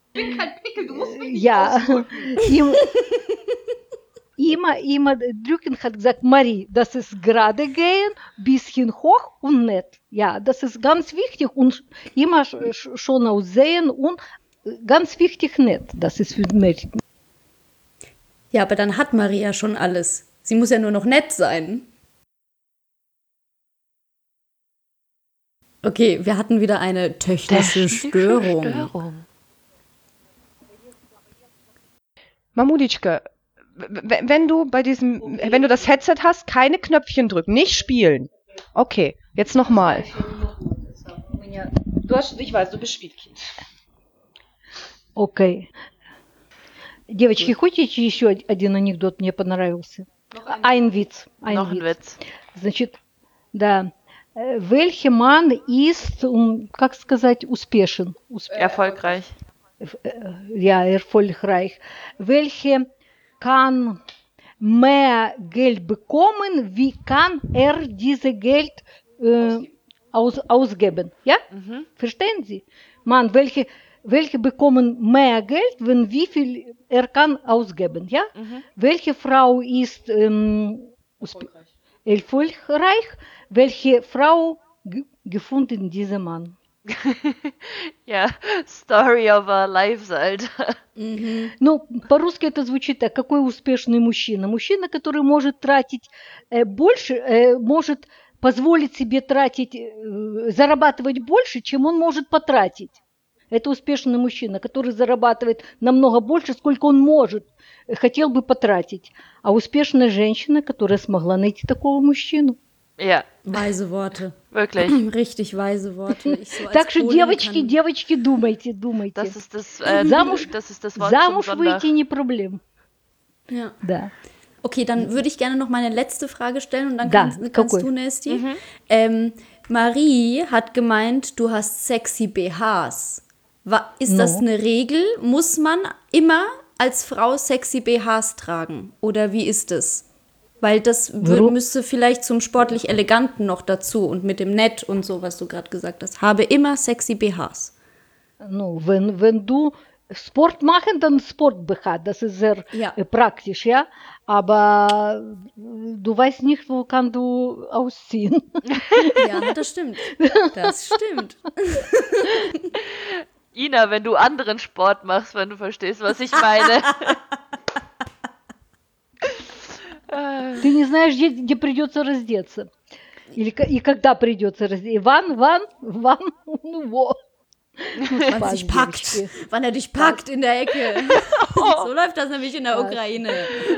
ja, im, immer, immer drücken hat gesagt, Marie, das ist gerade gehen, bisschen hoch und nett. Ja, das ist ganz wichtig und immer sch- schon aussehen und ganz wichtig nett. Das ist für Mädchen. Ja, aber dann hat Maria schon alles. Sie muss ja nur noch nett sein. Okay, wir hatten wieder eine technische Störung. Störung. Mamuditschka, w- wenn du bei diesem, wenn du das Headset hast, keine Knöpfchen drücken, nicht spielen. Okay, jetzt nochmal. Du hast, ich weiß, du bist Spielkind. Окей. Девочки, хотите еще один анекдот? Мне понравился. Ein Witz. Ein Noch ein Witz. Witz. Значит, да. Э, Welcher Mann ist, um, как сказать, успешен? Усп- Erfolgreich. Ja, erfolgreich. Welche kann mehr Geld bekommen, wie kann er diese Geld äh, aus, ausgeben? Ja? Mhm. Verstehen Sie? Mann, welche, welche bekommen mehr Geld, wenn wie viel er kann ausgeben? Ja? Mhm. Welche Frau ist ähm, usp- erfolgreich? Welche Frau ge- gefunden dieser Mann? Ja, Story of our lives, Alter. Ну, по-русски это звучит так. Какой успешный мужчина? Мужчина, который может тратить э, больше, э, может позволить себе тратить, э, зарабатывать больше, чем он может потратить. Это успешный мужчина, который зарабатывает намного больше, сколько он может, э, хотел бы потратить. А успешная женщина, которая смогла найти такого мужчину. Ja, Weise Worte. wirklich. Richtig weise Worte. Ich so als Так что, Polin девочки, kann- девочки, думайте, думайте. Das ist das, äh, Замуж- das, ist das Wort zum Замуж Sonntag. выйти не проблем. Ja. Да. Okay, dann würde ich gerne noch meine letzte Frage stellen und dann Da, kannst, kannst какой? du, Nesti. Ähm, Marie hat gemeint, du hast sexy B Hs. Wa- ist das No. eine Regel? Muss man immer als Frau sexy B Hs tragen? Oder wie ist es? Weil das wür- Warum? müsste vielleicht zum sportlich Eleganten noch dazu und mit dem Nett und so, was du gerade gesagt hast. Habe immer sexy B Hs. Ну, wenn, wenn du Sport machen, dann Sport-B H, das ist sehr Ja. äh, praktisch, ja. Aber äh, du weißt nicht, wo kann du ausziehen. Ja, das stimmt. Das stimmt. Ina, wenn du anderen Sport machst, wenn du verstehst, was ich meine. Ты не знаешь, где, где придется раздеться. Или, ко- и когда придется раздеться. Wann, wann, wann, ну во. Ну, Wann Spaß, sich packt. девочки. Wann er dich packt in der Ecke. So läuft das nämlich in der Ukraine.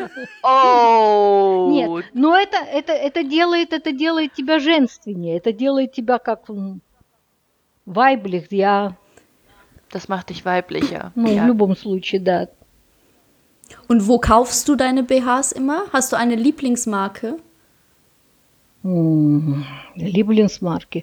Oh. Нет, но это, это, это, делает, это делает тебя женственнее. Это делает тебя как м, weiblich, ja. Das macht dich weiblicher. Ну, в Ja. любом случае, да. Und wo kaufst du deine B Hs immer? Hast du eine Lieblingsmarke? М, Lieblingsmarke.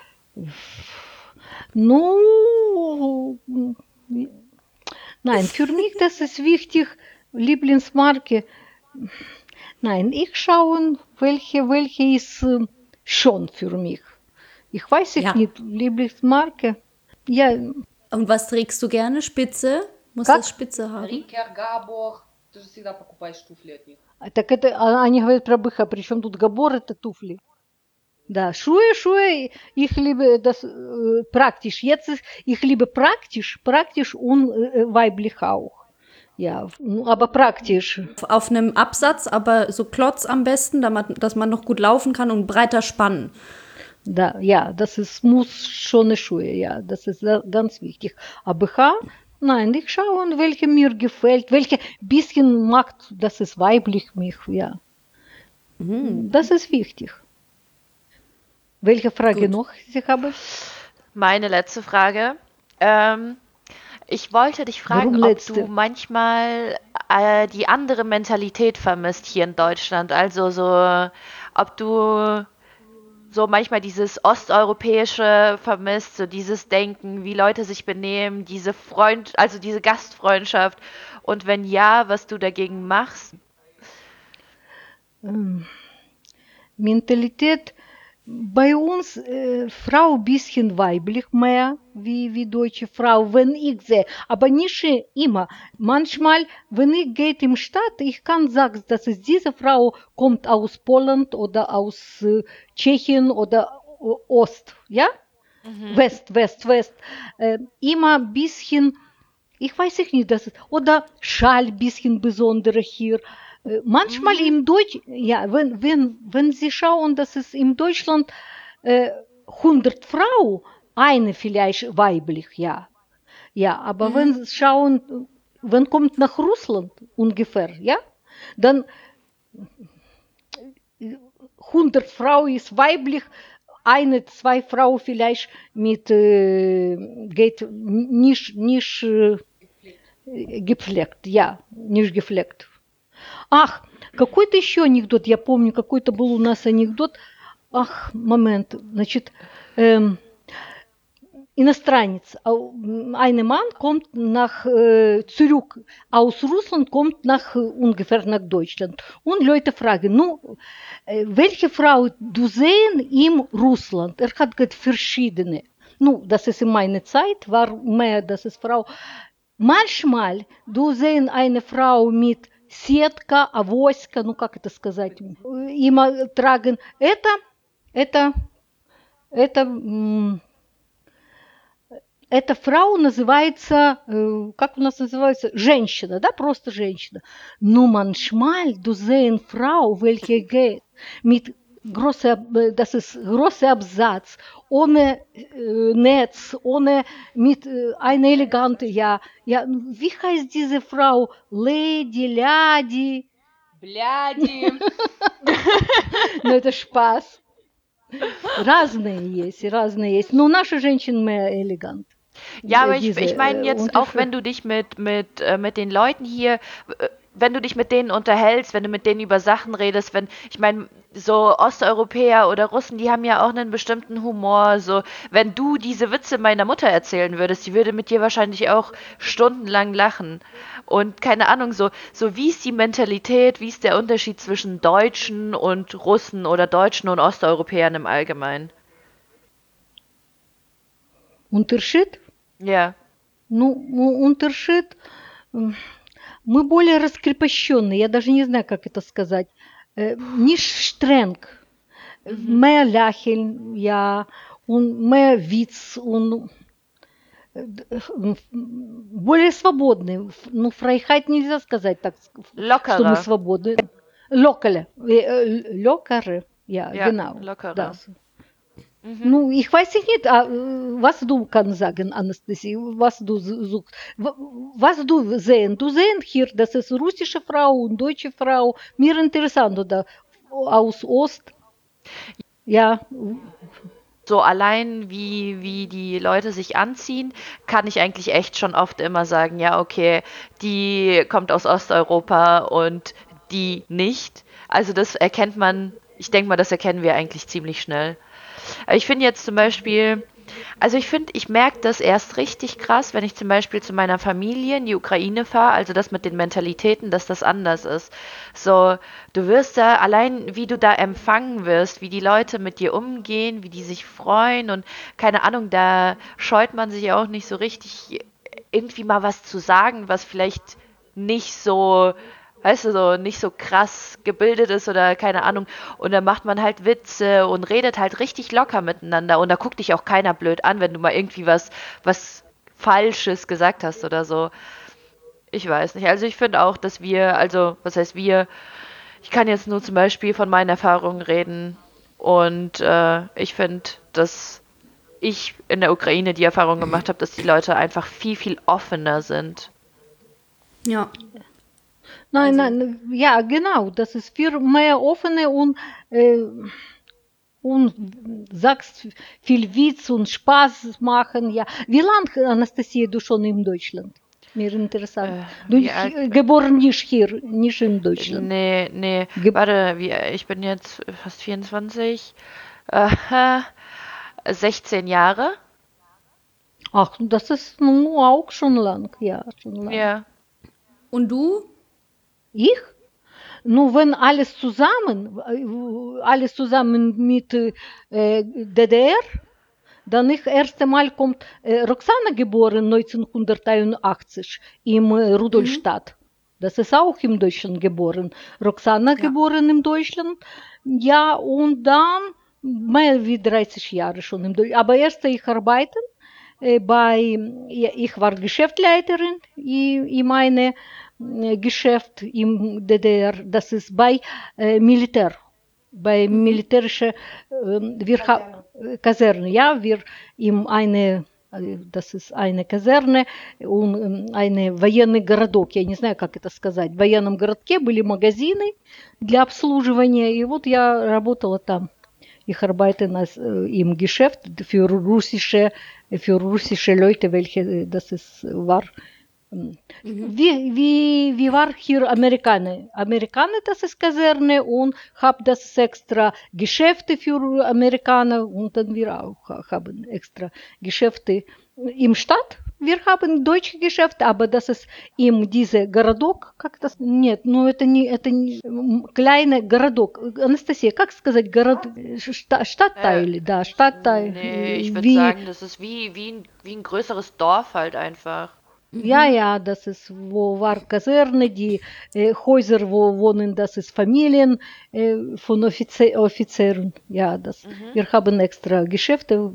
Ну, м, nein, für mich das ist wichtig, Lieblingsmarke. Nein, ich schaue, welche, welche ist äh, schon für mich. Ich weiß es Ja. nicht, Lieblingsmarke. Ja, Und was trägst du gerne? Spitze? Muss Как? das Spitze haben? Рикер, Габор, ты же всегда покупаешь туфли от них. так это, а- они говорят про быха, причем тут габор это туфли. Да, Schuhe, Schuhe, ich liebe das äh, praktisch. Jetzt ist, ich liebe praktisch, praktisch und äh, weiblich auch. Ja, ну, aber praktisch. Auf einem Absatz, aber so Klotz am besten, damit, dass man noch gut laufen kann und breiter Spann. Да, ja, das ist, muss schon Schuhe, ja, das ist ga- ganz wichtig. А бэ ха, nein, ich schaue, welche mir gefällt, welche bisschen macht, das ist weiblich mich, ja. Das ist wichtig. Welche Frage Gut. noch, Sie haben? Meine letzte Frage. Ähm, ich wollte dich fragen, Warum ob letzte? du manchmal äh, die andere Mentalität vermisst hier in Deutschland. Also so, ob du so manchmal dieses Osteuropäische vermisst, so dieses Denken, wie Leute sich benehmen, diese Freund, also diese Gastfreundschaft. Und wenn ja, was du dagegen machst? Ähm, Mentalität bei uns, äh, Frau bisschen weiblich mehr wie, wie deutsche Frau, wenn ich sehe. Aber nicht immer. Manchmal, wenn ich gehe in Stadt, ich kann sagen, dass es diese Frau kommt aus Polen oder aus äh, Tschechien oder äh, Ost, ja? West, West, West. Äh, immer ein bisschen, ich weiß ich nicht, das ist, oder Schal ein bisschen besonderer hier. Äh, Manchmal im Deutsch, ja, wenn, wenn, wenn Sie schauen, dass es in Deutschland äh, hundert Frau, eine vielleicht weiblich, ja. Ja, aber wenn Sie schauen, wenn kommt nach Russland ungefähr, ja, dann hundert Frau ist weiblich, eine, zwei Frau vielleicht mit, äh, geht nicht, nicht äh, gepflegt, ja, nicht gepflegt. Ах, какой-то еще анекдот, я помню, какой-то был у нас анекдот. Ах, момент, значит, ähm, Иностранец, ein Mann kommt nach, äh, zurück aus Russland, kommt nach, ungefähr nach Deutschland. Und Leute fragen, nu, äh, welche Frau du sehen in Russland? Er hat gesagt, verschiedene. Nu, das ist in meiner Zeit, war mehr, das ist Frau. Manchmal, du sehen eine Frau mit сетка, авоська, ну как это сказать, immer tragen. Это, это, это, м, эта Frau называется, äh, как у нас называется, женщина, да, просто женщина. Но manchmal, du sehen Frau, welche geht mit großer, das ist großer Absatz, ohne äh, Netz, ohne mit äh, einer elegante, ja, ja, wie heißt diese Frau? Lady, Lady. Bляди. Ну, это Spaß. Разные есть, разные есть. Но наши женщины mehr elegant. Ja, aber ich, Diese, ich meine äh, jetzt auch, Unterschied- wenn du dich mit, mit, äh, mit den Leuten hier, äh, wenn du dich mit denen unterhältst, wenn du mit denen über Sachen redest, wenn, ich meine, so Osteuropäer oder Russen, die haben ja auch einen bestimmten Humor, so, wenn du diese Witze meiner Mutter erzählen würdest, die würde mit dir wahrscheinlich auch stundenlang lachen. Und keine Ahnung, so, so wie ist die Mentalität, wie ist der Unterschied zwischen Deutschen und Russen oder Deutschen und Osteuropäern im Allgemeinen? Unterschied? Ja. Ну, у- Unterschied, м, мы более раскрепощенные, я даже не знаю, как это сказать. Äh, Nicht streng, mehr Lächeln, ja, und mehr Witz und äh, м, более свободные. Ну, Freiheit нельзя сказать так, что мы Lockerer. свободны. Локале, локаре, ja, Ja, genau. lockerer. Das. Ну, ich weiß nicht, а, äh, was du kannst sagen, Anastasie, was du suchst. W- Was du sehen? Du sehen hier, das ist russische Frau und deutsche Frau. Mir interessant, oder aus Ost. Ja, So allein wie, wie die Leute sich anziehen, kann ich eigentlich echt schon oft immer sagen, ja, okay, die kommt aus Osteuropa und die nicht. Also das erkennt man, ich denke mal, das erkennen wir eigentlich ziemlich schnell. Aber ich finde jetzt zum Beispiel, also ich finde, ich merke das erst richtig krass, wenn ich zum Beispiel zu meiner Familie in die Ukraine fahre, also das mit den Mentalitäten, dass das anders ist. So, du wirst da, allein wie du da empfangen wirst, wie die Leute mit dir umgehen, wie die sich freuen und keine Ahnung, da scheut man sich auch nicht so richtig, irgendwie mal was zu sagen, was vielleicht nicht so, weißt du, so nicht so krass gebildet ist oder keine Ahnung. Und dann macht man halt Witze und redet halt richtig locker miteinander. Und da guckt dich auch keiner blöd an, wenn du mal irgendwie was, was Falsches gesagt hast oder so. Ich weiß nicht. Also ich finde auch, dass wir, also was heißt wir, ich kann jetzt nur zum Beispiel von meinen Erfahrungen reden. Und äh, ich finde, dass ich in der Ukraine die Erfahrung gemacht habe, dass die Leute einfach viel, viel offener sind. Ja. nein, nein, ja, genau, das ist viel mehr offene und, äh, und sagst viel Witz und Spaß machen, ja. Wie lange, Anastasia, du schon in Deutschland? Mir interessant. Äh, du wie alt hi- geboren nicht hier, nicht in Deutschland. Nee, nee, Ge- warte, wie, ich bin jetzt fast vierundzwanzig. Äh, sechzehn Jahre. Ach, das ist nun auch schon lang, ja, schon lang. Ja. Und du? Ich? Nur wenn alles zusammen, äh, alles zusammen mit äh, D D R, dann ich erste Mal kommt äh, Roxana geboren neunzehnhunderteinundachtzig in äh, Rudolstadt. Das ist auch in Deutschland geboren. Roxana geboren in Deutschland. Ja, und dann mehr wie dreißig Jahre schon in Deutschland. Aber erst ich arbeite äh, bei, ja, ich war Geschäftsleiterin in, in meinem äh, Geschäft im D D R. Das ist bei äh, Militär. Bei militärischer äh, wir ha- Kaserne, ja, wir in eine, äh, das ist eine Kaserne und ähm, eine военный городок, я не знаю, как это сказать. В военном городке были магазины для обслуживания, и вот я работала там. Ich arbeite als, äh, im Geschäft für russische, für russische Leute, welche das ist, war. Wie, wie, wie war hier Amerikaner? Amerikaner, das ist Kaserne und habe das extra Geschäfte für Amerikaner und dann wir auch haben extra Geschäfte im Stadt. Wir haben deutsche Geschäfte, aber das ist in diese городок, как das? Нет, ну это не, это не kleine городок. Анастасия, как сказать город, Sta- Stadtteile, Äh, да, Stadtteil. Nee, ich würde Wie, sagen, das ist wie, wie, ein, wie ein größeres Dorf halt einfach. ja, ja, das ist, wo war Kaserne, die äh, Häuser, wo wohnen, das ist Familien äh, von Offizier, Offizieren. Ja, das, wir haben extra Geschäfte.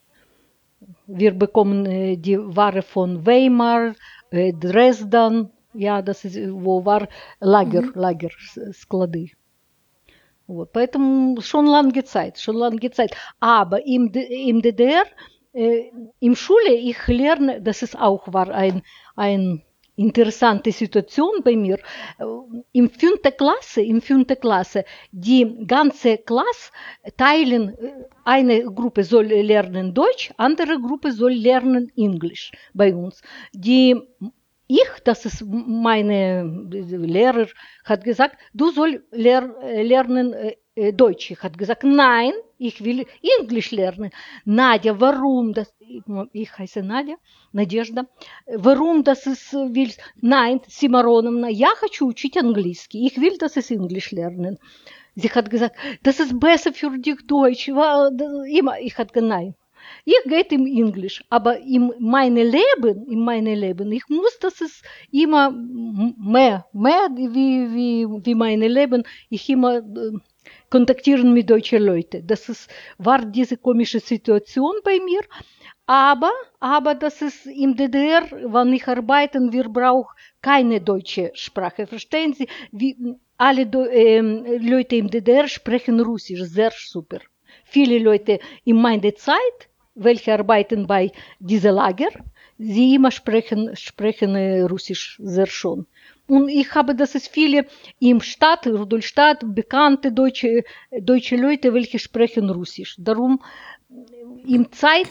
Wir bekommen äh, die Ware von Weimar, äh, Dresden. Ja, das ist, wo war Lager, Lager, Sklады. Вот, поэтому schon lange Zeit, schon lange Zeit. Aber im, D- im D D R, äh, im Schule, ich lerne, das ist auch war ein, ein interessante Situation bei mir. Äh, Im fünfte Klasse, im fünfte Klasse, die ganze Klasse teilen, äh, eine Gruppe soll lernen Deutsch, andere Gruppe soll lernen Englisch bei uns. Die ich, das ist meine Lehrer, hat gesagt, du sollst ler lernen äh, Deutsch. Ich hat gesagt, nein, ich will Englisch lernen. Nadja, warum das? Ich heiße Nadja, Надежда. Warum das ist, willst? Nein, Симароновна, я хочу учить английский. Ich will, das ist Englisch lernen. Sie hat gesagt, das ist besser für dich Deutsch. Immer, ich hat gesagt, nein. Ich gehe im Englisch, aber in meinem Leben, in meinem Leben, ich muss, das ist immer mehr, mehr wie, wie, wie mein Leben, ich immer äh, kontaktieren mit deutschen Leuten. Das ist, war diese komische Situation bei mir, aber, aber das ist im D D R, wenn ich arbeite, wir brauchen keine deutsche Sprache. Verstehen Sie? Wie, alle Do äh, Leute im D D R sprechen Russisch, sehr super. Viele Leute in meiner Zeit, welche arbeiten bei diesem Lager, sie immer sprechen, sprechen äh, Russisch sehr schön. Und ich habe, das ist viele im Stadt, Rudolstadt, bekannte deutsche, deutsche Leute, welche sprechen Russisch. Darum, in Zeit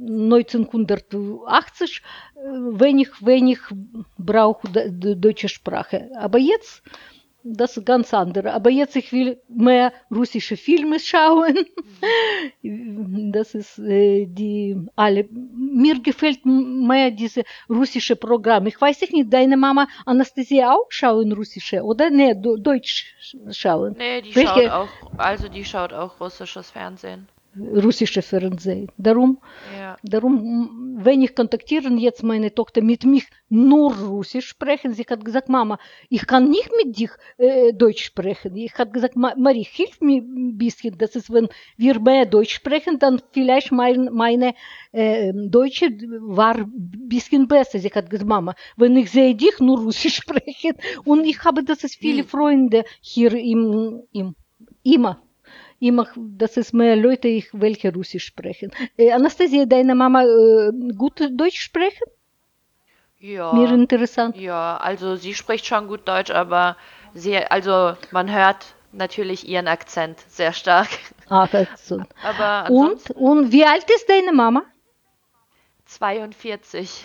neunzehnhundertachtzig, wenig, wenig brauche deutsche Sprache. Aber jetzt, das ist ganz andere. Aber jetzt ich will mehr russische Filme schauen. Das ist äh, die alle. Mir gefällt mehr diese russische Programme. Ich weiß nicht, deine Mama Anastasia auch schauen russische oder ne, Deutsch schauen? Nee, die Welche? schaut auch, also die schaut auch russisches Fernsehen. Russische Fernsehen. Darum, Ja. darum, wenn ich kontaktieren jetzt meine Tochter mit mich nur Russisch sprechen, sie hat gesagt, Mama, ich kann nicht mit dich äh, Deutsch sprechen. Ich habe gesagt, Marie, hilf mir ein bisschen. Das ist, wenn wir mehr Deutsch sprechen, dann vielleicht mein, meine äh, Deutsche war ein bisschen besser. Sie hat gesagt, Mama, wenn ich sehe dich nur Russisch sprechen und ich habe, das ist viele Freunde hier im, im immer. Immer, das ist mehr Leute, ich, welche Russisch sprechen. Äh, Anastasia, deine Mama äh, gut Deutsch sprechen? Ja. Mir interessant. Ja, also sie spricht schon gut Deutsch, aber sie, also man hört natürlich ihren Akzent sehr stark. Ah, so. Aber Und, ansonsten und wie alt ist deine Mama? zweiundvierzig.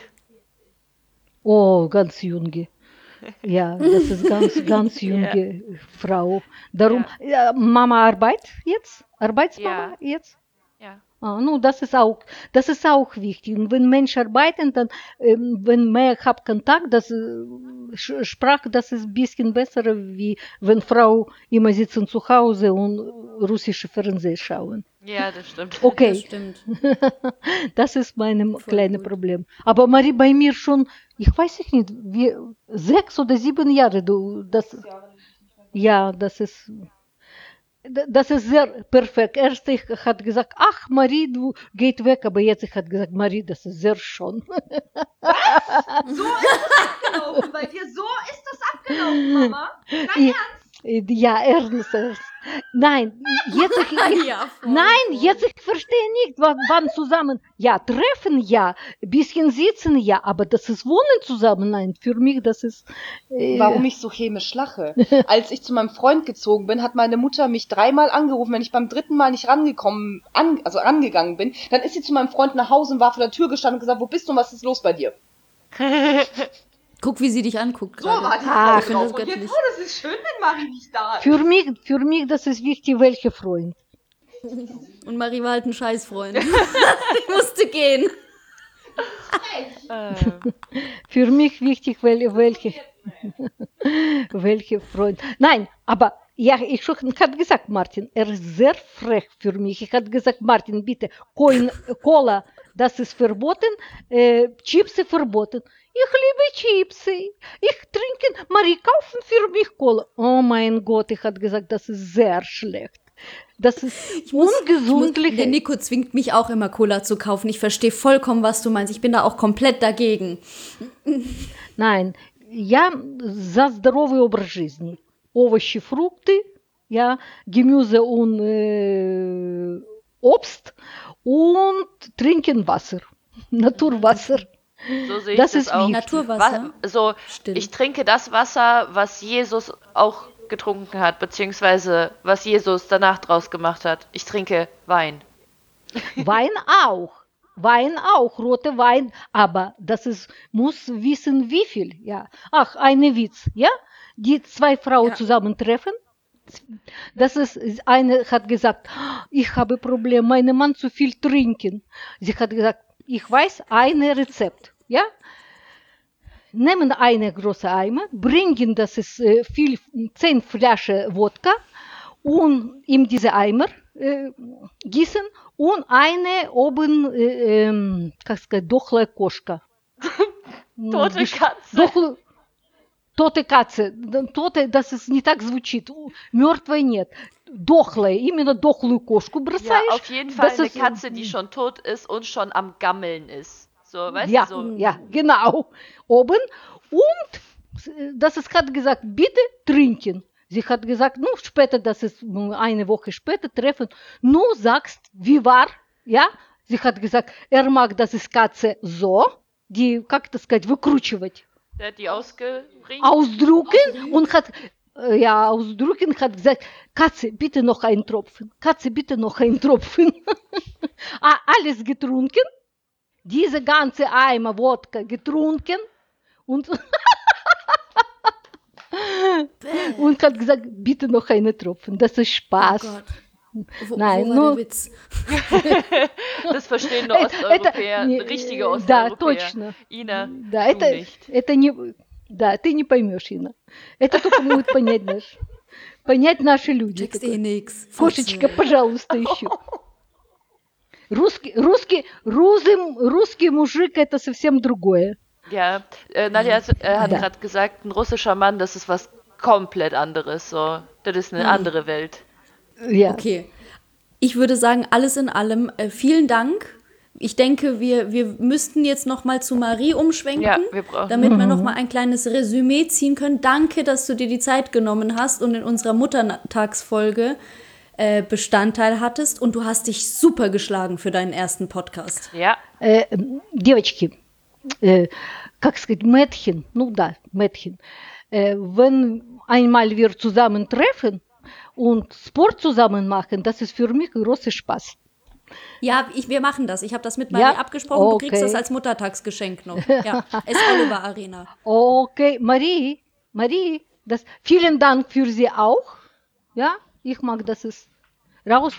Oh, ganz junge. Ja, das ist ganz, ganz junge Frau. Darum, ja, Mama arbeitet jetzt? Arbeitsmama Ja. jetzt? Ja. Ah, nu, das ist auch, das ist auch wichtig. Und wenn Menschen arbeiten, dann, ähm, wenn mehr hab Kontakt, das äh, Sch- Sprache, das ist ein bisschen besser, wie wenn Frau immer sitzen zu Hause und russische Fernsehen schauen. Ja, das stimmt. Das Okay, stimmt. das ist mein Voll kleines gut. Problem. Aber Marie, bei mir schon, ich weiß ich nicht, wie, sechs oder sieben Jahre, du, das, ja, das ist, D- das ist sehr perfekt. Erst ich hat gesagt, ach Marie, du geht weg, aber jetzt ich hat gesagt, Marie, das ist sehr schön. So ist das abgelaufen bei dir. So ist das abgelaufen, Mama. Dein Ich- Ernst? Ja, ernst, ernst. Nein, jetzt ich, ich Ja, voll, nein, voll. jetzt ich verstehe nicht, wann, wann zusammen. Ja, treffen ja, bisschen sitzen ja, aber das ist wohnen zusammen. Nein, für mich das ist. Äh, Warum ich so chemisch lache? Als ich zu meinem Freund gezogen bin, hat meine Mutter mich dreimal angerufen. Wenn ich beim dritten Mal nicht rangekommen, an, also rangegangen bin, dann ist sie zu meinem Freund nach Hause und war vor der Tür gestanden und gesagt, wo bist du und was ist los bei dir? Guck, wie sie dich anguckt So gerade. war die Ah, Frau ich finde drauf. das Und jetzt, göttlich. oh, das ist schön, wenn Marie nicht da ist. Für mich, für mich das ist wichtig, welcher Freund. Und Marie war halt ein Scheißfreund. Ich musste gehen. Ähm, Für mich wichtig, wel, welche, welche Freund. Nein, aber ja, ich schon hat gesagt, Martin, er ist sehr frech für mich. Ich hat gesagt, Martin, bitte, Coin, Cola, das ist verboten, äh, Chips verboten. Ich liebe Chips. Ich trinke, Marie, kaufen für mich Cola. Oh mein Gott, ich hat gesagt, das ist sehr schlecht. Das ist Ich muss, ungesundlich. der Nico zwingt mich auch immer Cola zu kaufen. Ich verstehe vollkommen, was du meinst. Ich bin da auch komplett dagegen. Nein, я за здоровый образ жизни. Овощи, фрукты, ja, Gemüse und äh, Obst und trinken Wasser. Naturwasser. so sehe ich Das das, ist auch. wichtig. Naturwasser. Wa- so, Stimmt. ich trinke das Wasser, was Jesus auch getrunken hat, beziehungsweise was Jesus danach draus gemacht hat. Ich trinke Wein. Wein auch. Wein auch, rote Wein, aber das ist, muss wissen, wie viel, ja. Ach, eine Witz, ja? Die zwei Frauen Ja. zusammentreffen. Das ist, eine hat gesagt, ich habe Problem, mein Mann zu viel trinken. Sie hat gesagt, ich weiß ein Rezept, ja? Nehmen eine große Eimer, bringen das ist äh, viel, zehn Flaschen Wodka und in diese Eimer äh, gießen und eine oben, äh, ähm, как сказать, дохлая кошка. Tote Геш- Katze. Дохлую, тоte Katze. Тоte, das ist nicht так звучит. Мертвая нет. Дохлая, именно дохлую кошку Ja, бросаешь. auf jeden Fall das eine ist- Katze, die schon tot ist und schon am Gammeln ist. So, weißt Ja, du, so. ja, genau. Oben. Und äh, das ist, hat gesagt, bitte trinken. Sie hat gesagt, ну, später, das ist mm, eine Woche später treffen. Nu sagst, wie war, ja? Sie hat gesagt, er mag, das ist Katze so, die, как это сказать, выкручивать, Der hat die ausgeriecht. ausdrücken und hat, äh, ja, ausdrücken, hat gesagt, Katze, bitte noch ein Tropfen, Katze, bitte noch ein Tropfen. ah, alles getrunken, diese ganze Eimer Wodka getrunken und, und hat gesagt, bitte noch einen Tropfen, das ist Spaß. Oh Gott. Wo, Nein, wo war nur- der Witz? Das verstehen nur Äh, Osteuropäer, это не- richtige да, Osteuropäer. точно. Ina, Да, du это, nicht. это не, да, ты не поймешь, Инна. Это только могут понять наши, понять наши люди. Checkst Такой, eh nix. Кошечка, пожалуйста, еще. Русский, русский, русский, русский мужик это совсем другое. Ja, äh, Nadja hat, äh, hat Ja. gerade gesagt, ein russischer Mann, das ist was komplett anderes. So, das ist eine andere Welt. Ja. Okay. Ich würde sagen, alles in allem, äh, vielen Dank. Ich denke, wir, wir müssten jetzt noch mal zu Marie umschwenken, Ja, wir brauchen- damit wir noch mal ein kleines Resümee ziehen können. Danke, dass du dir die Zeit genommen hast und in unserer Muttertagsfolge äh, Bestandteil hattest. Und du hast dich super geschlagen für deinen ersten Podcast. Ja, Э, девочки, э, как сказать, Mädchen, ну да, Mädchen, äh, wenn einmal wir zusammentreffen und Sport zusammen machen, das ist für mich großer Spaß. Ja, ich, wir machen das. Ich habe das mit Marie Ja? abgesprochen. Du kriegst Okay. das als Muttertagsgeschenk noch. Ja, es Oliver Arena. Okay, Marie, Marie, das, vielen Dank für Sie auch. Ja, ich mag das ist raus.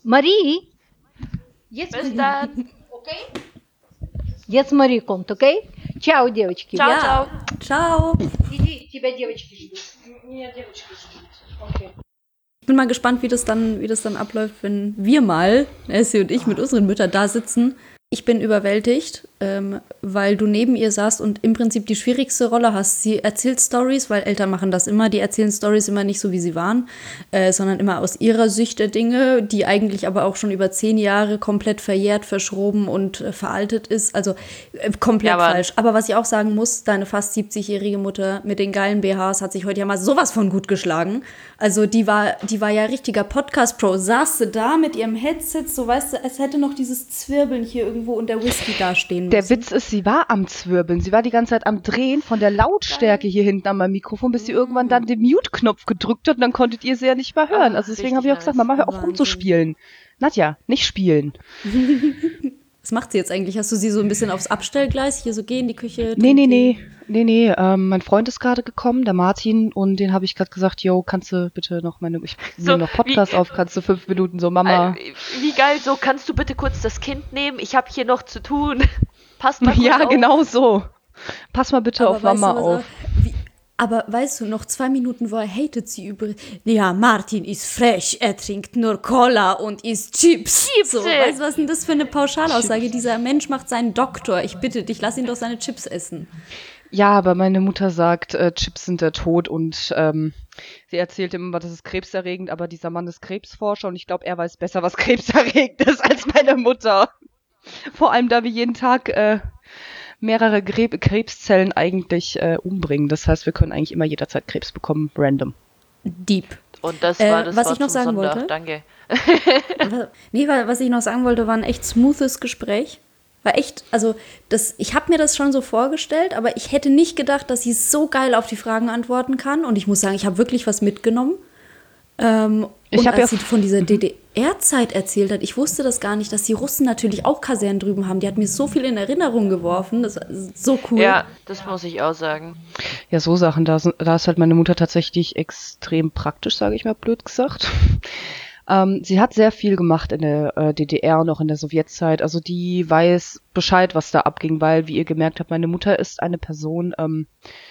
Marie, jetzt, Bis dann. okay? Jetzt Marie kommt, okay? Ciao, девочки. Ciao, Ja. ciao. Ciao. Иди, тебя девочки ждут. Меня девочки ждут. Okay. Ich bin mal gespannt, wie das dann, wie das dann abläuft, wenn wir mal, Essie und ich, mit unseren Müttern da sitzen. Ich bin überwältigt, ähm, weil du neben ihr saßt und im Prinzip die schwierigste Rolle hast. Sie erzählt Stories, weil Eltern machen das immer. Die erzählen Stories immer nicht so, wie sie waren, äh, sondern immer aus ihrer Sicht der Dinge, die eigentlich aber auch schon über zehn Jahre komplett verjährt, verschroben und äh, veraltet ist. Also äh, komplett Ja, Mann. falsch. Aber was ich auch sagen muss, deine fast siebzigjährige Mutter mit den geilen B Hs hat sich heute ja mal sowas von gut geschlagen. Also die war, die war ja richtiger Podcast-Pro. Saß sie da mit ihrem Headset, so weißt du, es hätte noch dieses Zwirbeln hier irgendwo und der Whisky dastehen müssen. Der Witz ist, sie war am Zwirbeln. Sie war die ganze Zeit am Drehen von der Lautstärke hier hinten an meinem Mikrofon, bis sie irgendwann dann den Mute-Knopf gedrückt hat und dann konntet ihr sie ja nicht mehr hören. Ah, Also deswegen richtig habe ich auch gesagt, nice. Mama, hör auf Wahnsinn. rumzuspielen. Nadja, nicht spielen. Was macht sie jetzt eigentlich? Hast du sie so ein bisschen aufs Abstellgleis hier so gehen, die Küche? Nee, nee, trinkt nee. Nee, nee. Ähm, mein Freund ist gerade gekommen, der Martin, und den habe ich gerade gesagt, yo, kannst du bitte noch meine, ich So, nehme noch Podcast wie- auf, kannst du fünf Minuten so, Mama. Äh, Wie geil, so kannst du bitte kurz das Kind nehmen? Ich habe hier noch zu tun. Passt mal kurz Ja, auf. genau so. Pass mal bitte Aber auf weißt Mama du, was auf. auch- wie, aber weißt du, noch zwei Minuten vorher hatet sie über. Ja, Martin ist frech, er trinkt nur Cola und isst Chips. Chips, So, ey. weißt du, was ist denn das für eine Pauschalaussage? Dieser Mensch macht seinen Doktor. Ich bitte dich, lass ihn doch seine Chips essen. Ja, aber meine Mutter sagt, äh, Chips sind der Tod und ähm, sie erzählt immer, das ist krebserregend, aber dieser Mann ist Krebsforscher und ich glaube, er weiß besser, was krebserregend ist als meine Mutter. Vor allem, da wir jeden Tag äh, mehrere Gre- Krebszellen eigentlich äh, umbringen. Das heißt, wir können eigentlich immer jederzeit Krebs bekommen, random. Deep. Und das Äh, war das was Wort ich noch zum sagen Sonntag. wollte? Danke. Nee, weil, was ich noch sagen wollte, war ein echt smoothes Gespräch. War echt, also das, ich habe mir das schon so vorgestellt, aber ich hätte nicht gedacht, dass sie so geil auf die Fragen antworten kann. Und ich muss sagen, ich habe wirklich was mitgenommen. Ähm, Ich und hab als ja- sie von dieser D D R-Zeit erzählt hat, ich wusste das gar nicht, dass die Russen natürlich auch Kasernen drüben haben. Die hat mir so viel in Erinnerung geworfen. Das war so cool. Ja, das muss ich auch sagen. Ja, so Sachen, da, sind, da ist halt meine Mutter tatsächlich extrem praktisch, sage ich mal blöd gesagt. Ähm, sie hat sehr viel gemacht in der äh, D D R und auch in der Sowjetzeit. Also die weiß Bescheid, was da abging, weil, wie ihr gemerkt habt, meine Mutter ist eine Person, ähm,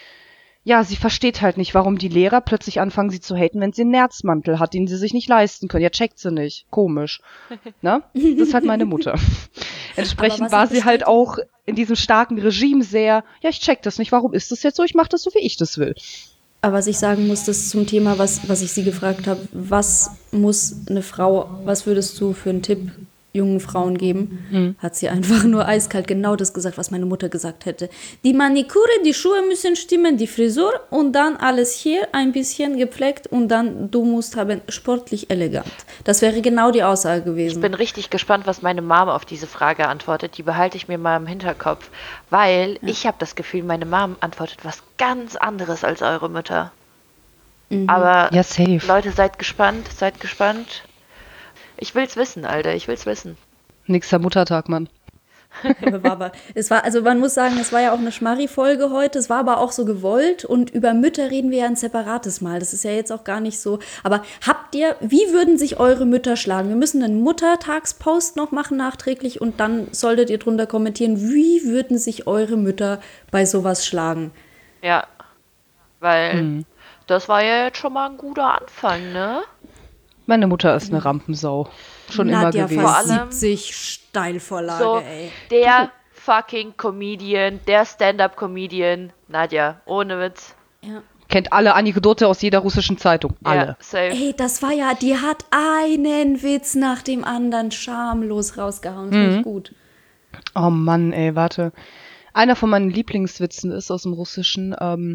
ja, sie versteht halt nicht, warum die Lehrer plötzlich anfangen, sie zu haten, wenn sie einen Nerzmantel hat, den sie sich nicht leisten können. Ja, checkt sie nicht. Komisch. Ne? Das ist halt meine Mutter. Entsprechend was war ich sie halt bestätigen- auch in diesem starken Regime sehr, ja, ich check das nicht, warum ist das jetzt so? Ich mache das so, wie ich das will. Aber was ich sagen muss, das zum Thema, was, was ich sie gefragt habe, was muss eine Frau, was würdest du für einen Tipp jungen Frauen geben, Mhm. hat sie einfach nur eiskalt genau das gesagt, was meine Mutter gesagt hätte. Die Maniküre, die Schuhe müssen stimmen, die Frisur und dann alles hier ein bisschen gepflegt und dann du musst haben sportlich elegant. Das wäre genau die Aussage Ich gewesen. bin richtig gespannt, was meine Mom auf diese Frage antwortet. Die behalte ich mir mal im Hinterkopf, weil ich habe das Gefühl, meine Mom antwortet was ganz anderes als eure Mütter. Aber Ja, safe. Leute, seid gespannt, seid gespannt. Ich will's wissen, Alter, ich will's wissen. Nächster Muttertag, Mann. war aber, es war, also man muss sagen, es war ja auch eine Schmarri-Folge heute, es war aber auch so gewollt und über Mütter reden wir ja ein separates Mal, das ist ja jetzt auch gar nicht so, aber habt ihr, wie würden sich eure Mütter schlagen? Wir müssen einen Muttertagspost noch machen nachträglich und dann solltet ihr drunter kommentieren, wie würden sich eure Mütter bei sowas schlagen? Ja, weil Hm. das war ja jetzt schon mal ein guter Anfang, ne? Meine Mutter ist eine Rampensau. Schon Nadja immer gewesen. Vor fast allem- siebzig Steilvorlage, So, ey. der fucking Comedian, der Stand-Up-Comedian, Nadja, ohne Witz. Ja. Kennt alle Anekdote aus jeder russischen Zeitung. Ja, Alle. safe. Ey, das war ja, die hat einen Witz nach dem anderen schamlos rausgehauen, das finde ich gut. Oh Mann, ey, warte. Einer von meinen Lieblingswitzen ist aus dem Russischen, ähm,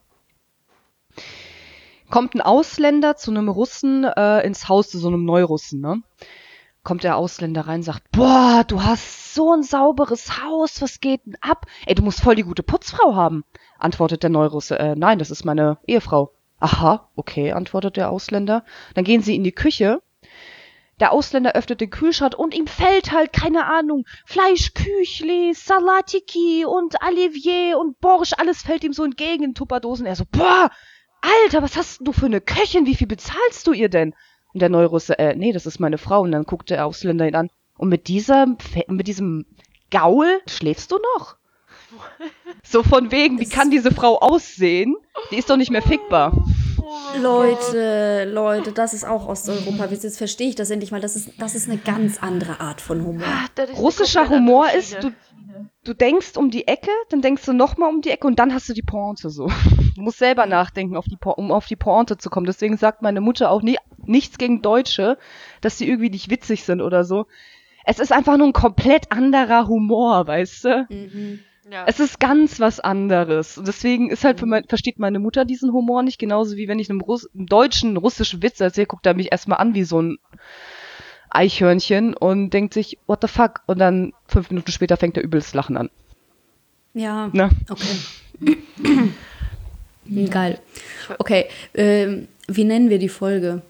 kommt ein Ausländer zu einem Russen äh, ins Haus, zu so einem Neurussen, ne? Kommt der Ausländer rein, sagt, boah, du hast so ein sauberes Haus, was geht denn ab? Ey, du musst voll die gute Putzfrau haben, antwortet der Neurusse. Äh, nein, das ist meine Ehefrau. Aha, okay, antwortet der Ausländer. Dann gehen sie in die Küche. Der Ausländer öffnet den Kühlschrank und ihm fällt halt, keine Ahnung, Fleischküchli, Salatiki und Olivier und Borsch, alles fällt ihm so entgegen in Tupperdosen. Er so, boah, Alter, was hast denn du für eine Köchin? Wie viel bezahlst du ihr denn? Und der Neurusse, äh, nee, das ist meine Frau. Und dann guckt der Ausländer ihn an. Und mit dieser, mit diesem Gaul schläfst du noch? So von wegen, wie kann diese Frau aussehen? Die ist doch nicht mehr fickbar. Leute, Leute, das ist auch Osteuropa. Jetzt verstehe ich das endlich mal. Das ist, das ist eine ganz andere Art von Humor. Russischer Humor ist, du, du denkst um die Ecke, dann denkst du nochmal um die Ecke und dann hast du die Pointe so. Du musst selber nachdenken, auf die, um auf die Pointe zu kommen. Deswegen sagt meine Mutter auch nie, nichts gegen Deutsche, dass die irgendwie nicht witzig sind oder so. Es ist einfach nur ein komplett anderer Humor, weißt du? Mhm. Ja. Es ist ganz was anderes. Und deswegen ist halt für mein, versteht meine Mutter diesen Humor nicht, genauso wie wenn ich einem, Russ, einem deutschen russischen Witz erzähle, guckt er mich erstmal an wie so ein Eichhörnchen und denkt sich, what the fuck? Und dann fünf Minuten später fängt er übelst Lachen an. Ja, Ne? okay. Geil. Okay, ähm, wie nennen wir die Folge?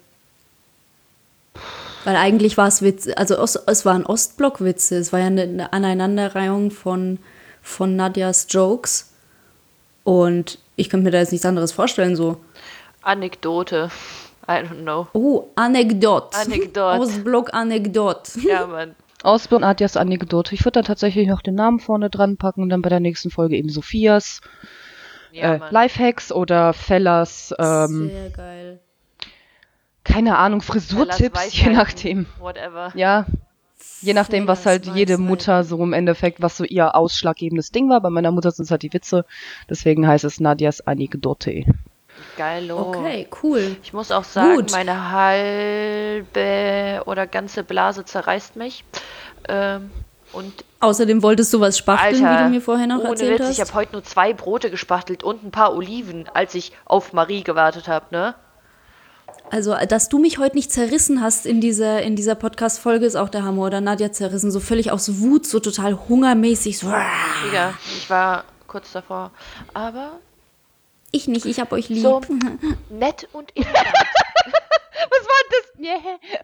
Weil eigentlich war es Witz, also Ost, es waren Ostblock-Witze, es war ja eine, eine Aneinanderreihung von, von Nadjas Jokes und ich könnte mir da jetzt nichts anderes vorstellen, so. Anekdote. I don't know. Oh, Anekdot. Anekdot. Ostblock-Anekdot. Ja, Mann. Ausblock Nadjas Anekdote. Ich würde dann tatsächlich noch den Namen vorne dran packen und dann bei der nächsten Folge eben Sophias Ja, äh, Mann. Lifehacks oder Fellas, ähm, Sehr geil. keine Ahnung, Fellas Frisurtipps, je Weisheiten, nachdem. Whatever. Ja, je nachdem, was halt Fellas jede Weisheiten. Mutter so im Endeffekt, was so ihr ausschlaggebendes Ding war. Bei meiner Mutter sind es halt die Witze. Deswegen heißt es Nadjas Anekdote. Geilo. Okay, cool. Ich muss auch sagen, Gut. meine halbe oder ganze Blase zerreißt mich. Ähm, und Außerdem wolltest du was spachteln, Alter, wie du mir vorher noch ohne erzählt Witz, hast. ich habe heute nur zwei Brote gespachtelt und ein paar Oliven, als ich auf Marie gewartet habe, ne? Also, dass du mich heute nicht zerrissen hast in dieser, in dieser Podcast-Folge, ist auch der Hammer. Oder Nadja zerrissen, so völlig aus Wut, so total hungermäßig. So. Digga, ich war kurz davor. Aber Ich nicht, ich hab euch lieb. so nett und elegant. Was war das? Yeah.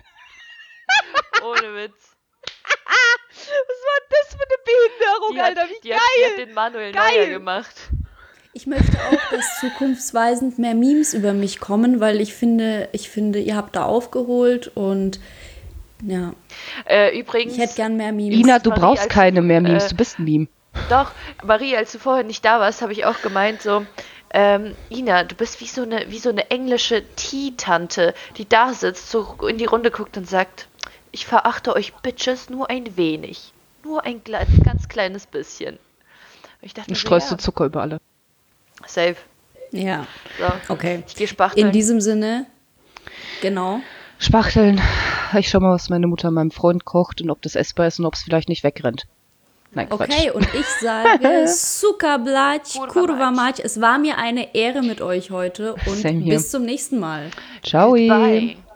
Ohne Witz. Was war das für eine Behinderung, Die hat, Alter? Wie die geil! hat, die hat den Manuel Geil. Neuer gemacht. Ich möchte auch, dass zukunftsweisend mehr Memes über mich kommen, weil ich finde, ich finde, ihr habt da aufgeholt und ja, Äh, übrigens, ich hätte gern mehr Memes. Ina, du Marie, brauchst als keine du, mehr Memes, äh, du bist ein Meme. doch, Marie, als du vorher nicht da warst, habe ich auch gemeint, so, ähm, Ina, du bist wie so eine, wie so eine englische Tea-Tante, die da sitzt, so in die Runde guckt und sagt, ich verachte euch Bitches nur ein wenig. Nur ein kle- ganz kleines bisschen. Und ich dachte Du mir so, streust ja, du Zucker über alle. safe. Ja, So, okay. ich gehe spachteln. In diesem Sinne, genau. Spachteln. Ich schau mal, was meine Mutter meinem Freund kocht und ob das essbar ist und ob es vielleicht nicht wegrennt. Nein, Quatsch. Okay, und ich sage Suka Blać, Kurwa Kurva Mać. Mać. Es war mir eine Ehre mit euch heute und Same here. bis zum nächsten Mal. Ciao. Bye.